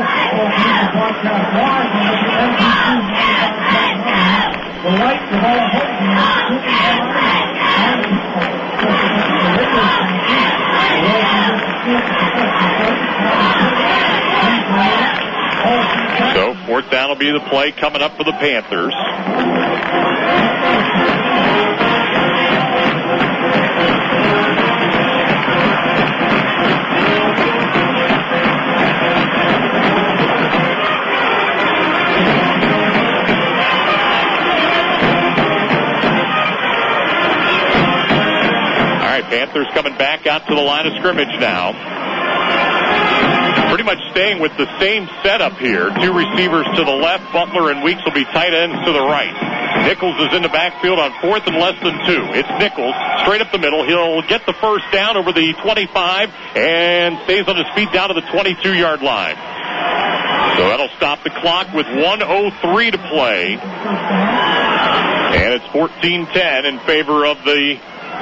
So 4th down will be the play coming up for the Panthers. All right, Panthers coming back out to the line of scrimmage now. Pretty much staying with the same setup here. 2 receivers to the left. Butler and Weeks will be tight ends to the right. Nichols is in the backfield on 4th and less than 2. It's Nichols straight up the middle. He'll get the first down over the 25 and stays on his feet down to the 22-yard line. So that'll stop the clock with 1:03 to play. And it's 14-10 in favor of the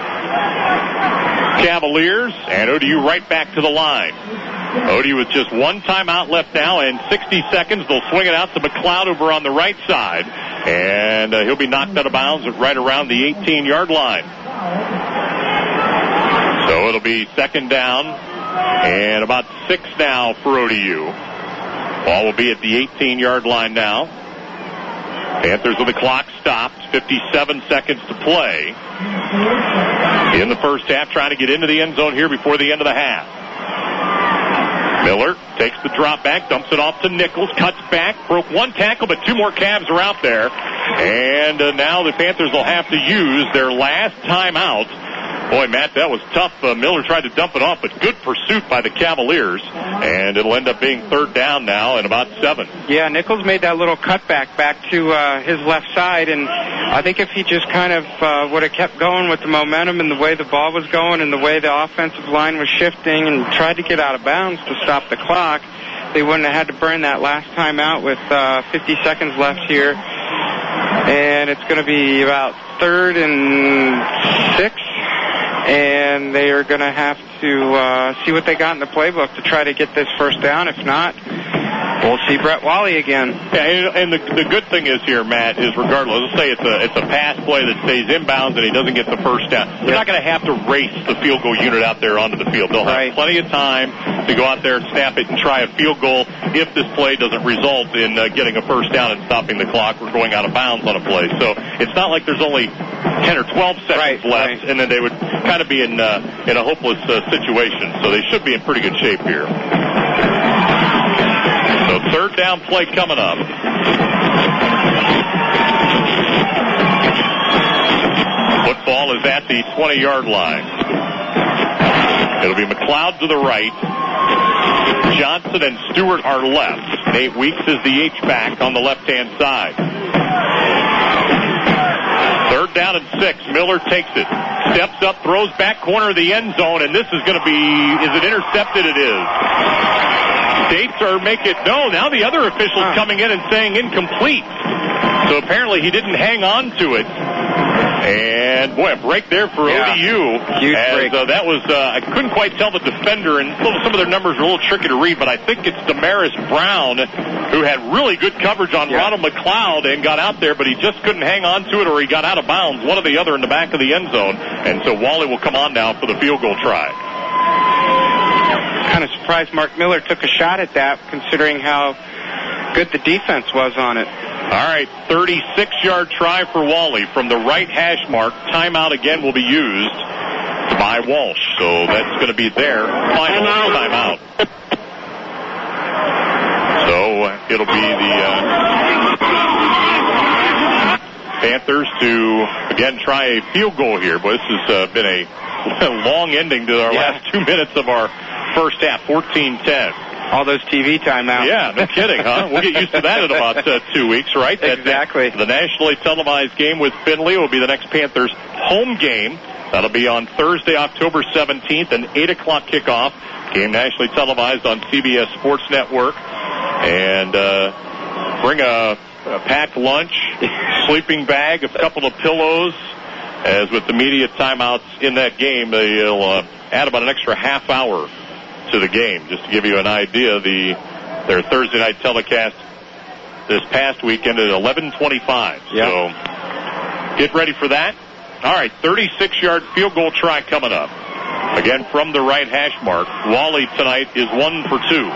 Cavaliers. And ODU right back to the line. ODU with just 1 timeout left now and 60 seconds. They'll swing it out to McLeod over on the right side. And he'll be knocked out of bounds at right around the 18-yard line. So it'll be 2nd down and about 6 now for ODU. Ball will be at the 18-yard line now. Panthers with the clock stopped. 57 seconds to play in the first half, trying to get into the end zone here before the end of the half. Miller takes the drop back, dumps it off to Nichols, cuts back, broke 1 tackle, but 2 more Cavs are out there. And now the Panthers will have to use their last timeout. Boy, Matt, that was tough. Miller tried to dump it off, but good pursuit by the Cavaliers. And it'll end up being 3rd down now and about 7.
Yeah, Nichols made that little cutback back to his left side, and I think if he just kind of would have kept going with the momentum and the way the ball was going and the way the offensive line was shifting and tried to get out of bounds to stop the clock, they wouldn't have had to burn that last time out with 50 seconds left here. And it's going to be about 3rd and 6. And they are going to have to see what they got in the playbook to try to get this first down. If not, we'll see Brett Wally again.
Yeah, and the good thing is here, Matt, is regardless, let's say it's a pass play that stays inbounds and he doesn't get the first down. They're not going to have to race the field goal unit out there onto the field. They'll have plenty of time to go out there and snap it and try a field goal if this play doesn't result in getting a first down and stopping the clock or going out of bounds on a play. So it's not like there's only 10 or 12 seconds left, and then they would kind of be in a hopeless situation. So they should be in pretty good shape here. So 3rd down play coming up. Football is at the 20-yard line. It'll be McLeod to the right. Johnson and Stewart are left. Nate Weeks is the H-back on the left-hand side. 3rd down and 6. Miller takes it. Steps up, throws back corner of the end zone, and this is going to be, is it intercepted? It is. States are make it, no, now the other official's coming in and saying incomplete. So apparently he didn't hang on to it. And, boy, a break there for ODU.
Huge break.
That was, I couldn't quite tell the defender, and some of their numbers were a little tricky to read, but I think it's Damaris Brown who had really good coverage on Ronald McLeod and got out there, but he just couldn't hang on to it, or he got out of bounds, one or the other in the back of the end zone. And so Wally will come on now for the field goal try.
Kind of surprised Mark Miller took a shot at that, considering how good the defense was on it.
All right, 36-yard try for Wally from the right hash mark. Timeout again will be used by Walsh. So that's going to be their final timeout. So it'll be the Panthers to, again, try a field goal here. But this has been a long ending to our last 2 minutes of our first half, 14-10.
All those TV timeouts.
Yeah, no kidding, huh? We'll get used to that in about 2 weeks, right?
Exactly.
The nationally televised game with Findlay will be the next Panthers home game. That'll be on Thursday, October 17th, an 8 o'clock kickoff. Game nationally televised on CBS Sports Network. And bring a packed lunch, sleeping bag, a couple of pillows. As with the media timeouts in that game, they'll add about an extra half hour to the game. Just to give you an idea, their Thursday night telecast this past weekend at 11:25.
Yep.
So get ready for that. All right, 36-yard field goal try coming up. Again, from the right hash mark. Wally tonight is 1 for 2.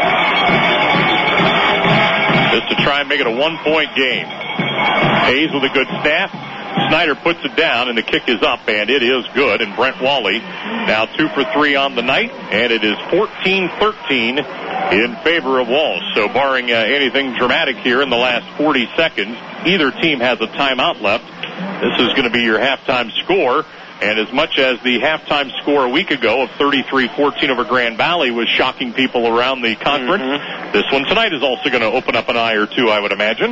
Just to try and make it a 1-point game. Hayes with a good snap. Snyder puts it down, and the kick is up, and it is good. And Brent Wally now 2 for 3 on the night, and it is 14-13 in favor of Walsh. So barring anything dramatic here in the last 40 seconds, either team has a timeout left. This is going to be your halftime score. And as much as the halftime score a week ago of 33-14 over Grand Valley was shocking people around the conference, this one tonight is also going to open up an eye or two, I would imagine.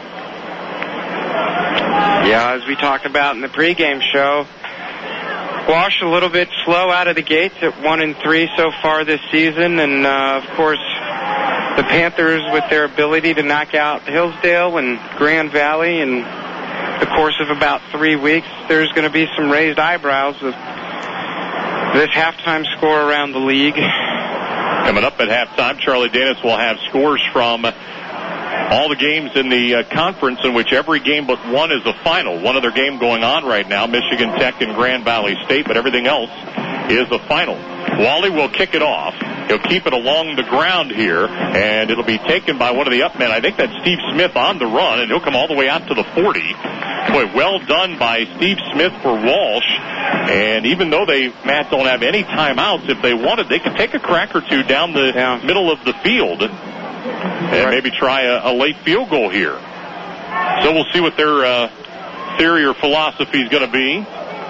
Yeah, as we talked about in the pregame show, Walsh a little bit slow out of the gates at 1-3 so far this season, and of course the Panthers with their ability to knock out Hillsdale and Grand Valley in the course of about 3 weeks, there's going to be some raised eyebrows with this halftime score around the league.
Coming up at halftime, Charlie Danis will have scores from all the games in the conference in which every game but one is a final. One other game going on right now, Michigan Tech and Grand Valley State, but everything else is a final. Wally will kick it off. He'll keep it along the ground here, and it'll be taken by one of the up men. I think that's Steve Smith on the run, and he'll come all the way out to the 40. Boy, well done by Steve Smith for Walsh. And even though Matt, don't have any timeouts, if they wanted, they could take a crack or two down the middle of the field and maybe try a late field goal here. So we'll see what their theory or philosophy is going to be.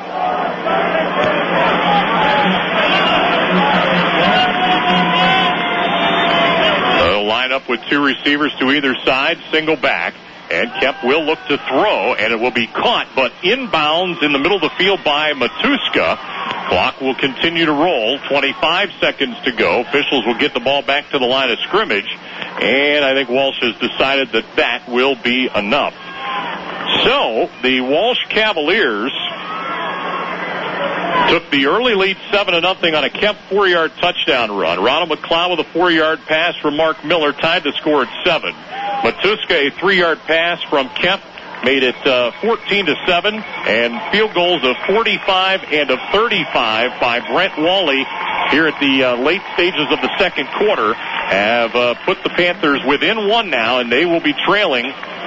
They'll line up with 2 receivers to either side, single back. And Kemp will look to throw, and it will be caught, but inbounds in the middle of the field by Matuska. Clock will continue to roll. 25 seconds to go. Officials will get the ball back to the line of scrimmage, and I think Walsh has decided that that will be enough. So the Walsh Cavaliers took the early lead 7-0 on a Kemp 4-yard touchdown run. Ronald McLeod with a 4-yard pass from Mark Miller tied the score at 7. Matuska, a 3-yard pass from Kemp, made it 14-7, and field goals of 45 and of 35 by Brent Wally here at the late stages of the second quarter have put the Panthers within 1 now, and they will be trailing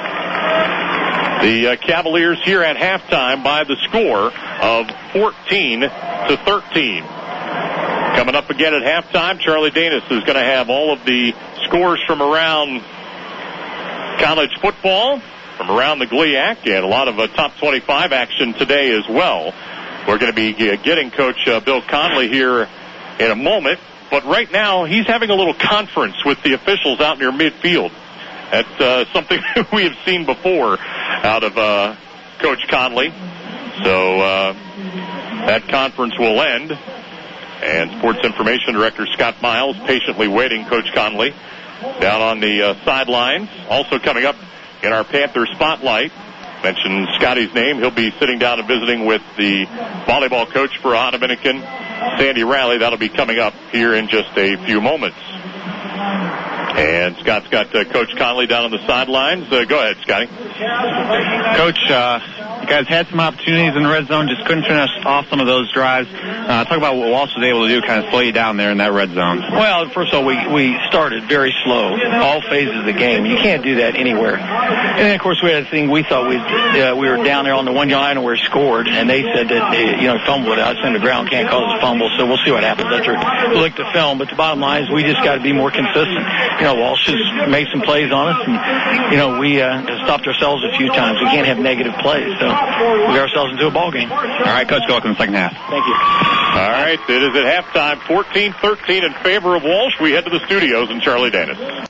the Cavaliers here at halftime by the score of 14-13. Coming up again at halftime, Charlie Danis is going to have all of the scores from around college football, from around the GLIAC, and a lot of top 25 action today as well. We're going to be getting Coach Bill Conley here in a moment. but right now he's having a little conference with the officials out near midfield. That's something we have seen before out of Coach Conley. So that conference will end. And Sports Information Director Scott Miles patiently waiting Coach Conley down on the sidelines. Also coming up in our Panther Spotlight, mentioned Scotty's name. He'll be sitting down and visiting with the volleyball coach for Ohio Dominican, Sandy Riley. That'll be coming up here in just a few moments. And Scott's got Coach Conley down on the sidelines. Go ahead, Scotty.
Coach, you guys had some opportunities in the red zone, just couldn't finish off some of those drives. Talk about what Walsh was able to do, kind of slow you down there in that red zone.
Well, first of all, we started very slow, all phases of the game. You can't do that anywhere. And then, of course, we had a thing we thought we were down there on the 1 yard line and we scored, and they said that fumbled it out in the ground can't cause a fumble, so we'll see what happens after we look at the film. But the bottom line is we just got to be more consistent. Walsh has made some plays on us, and we stopped ourselves a few times. We can't have negative plays, so we got ourselves into a ball game.
All right, Coach, go in the second half.
Thank you.
All right, it is at halftime, 14-13 in favor of Walsh. We head to the studios in Charlie Dennis.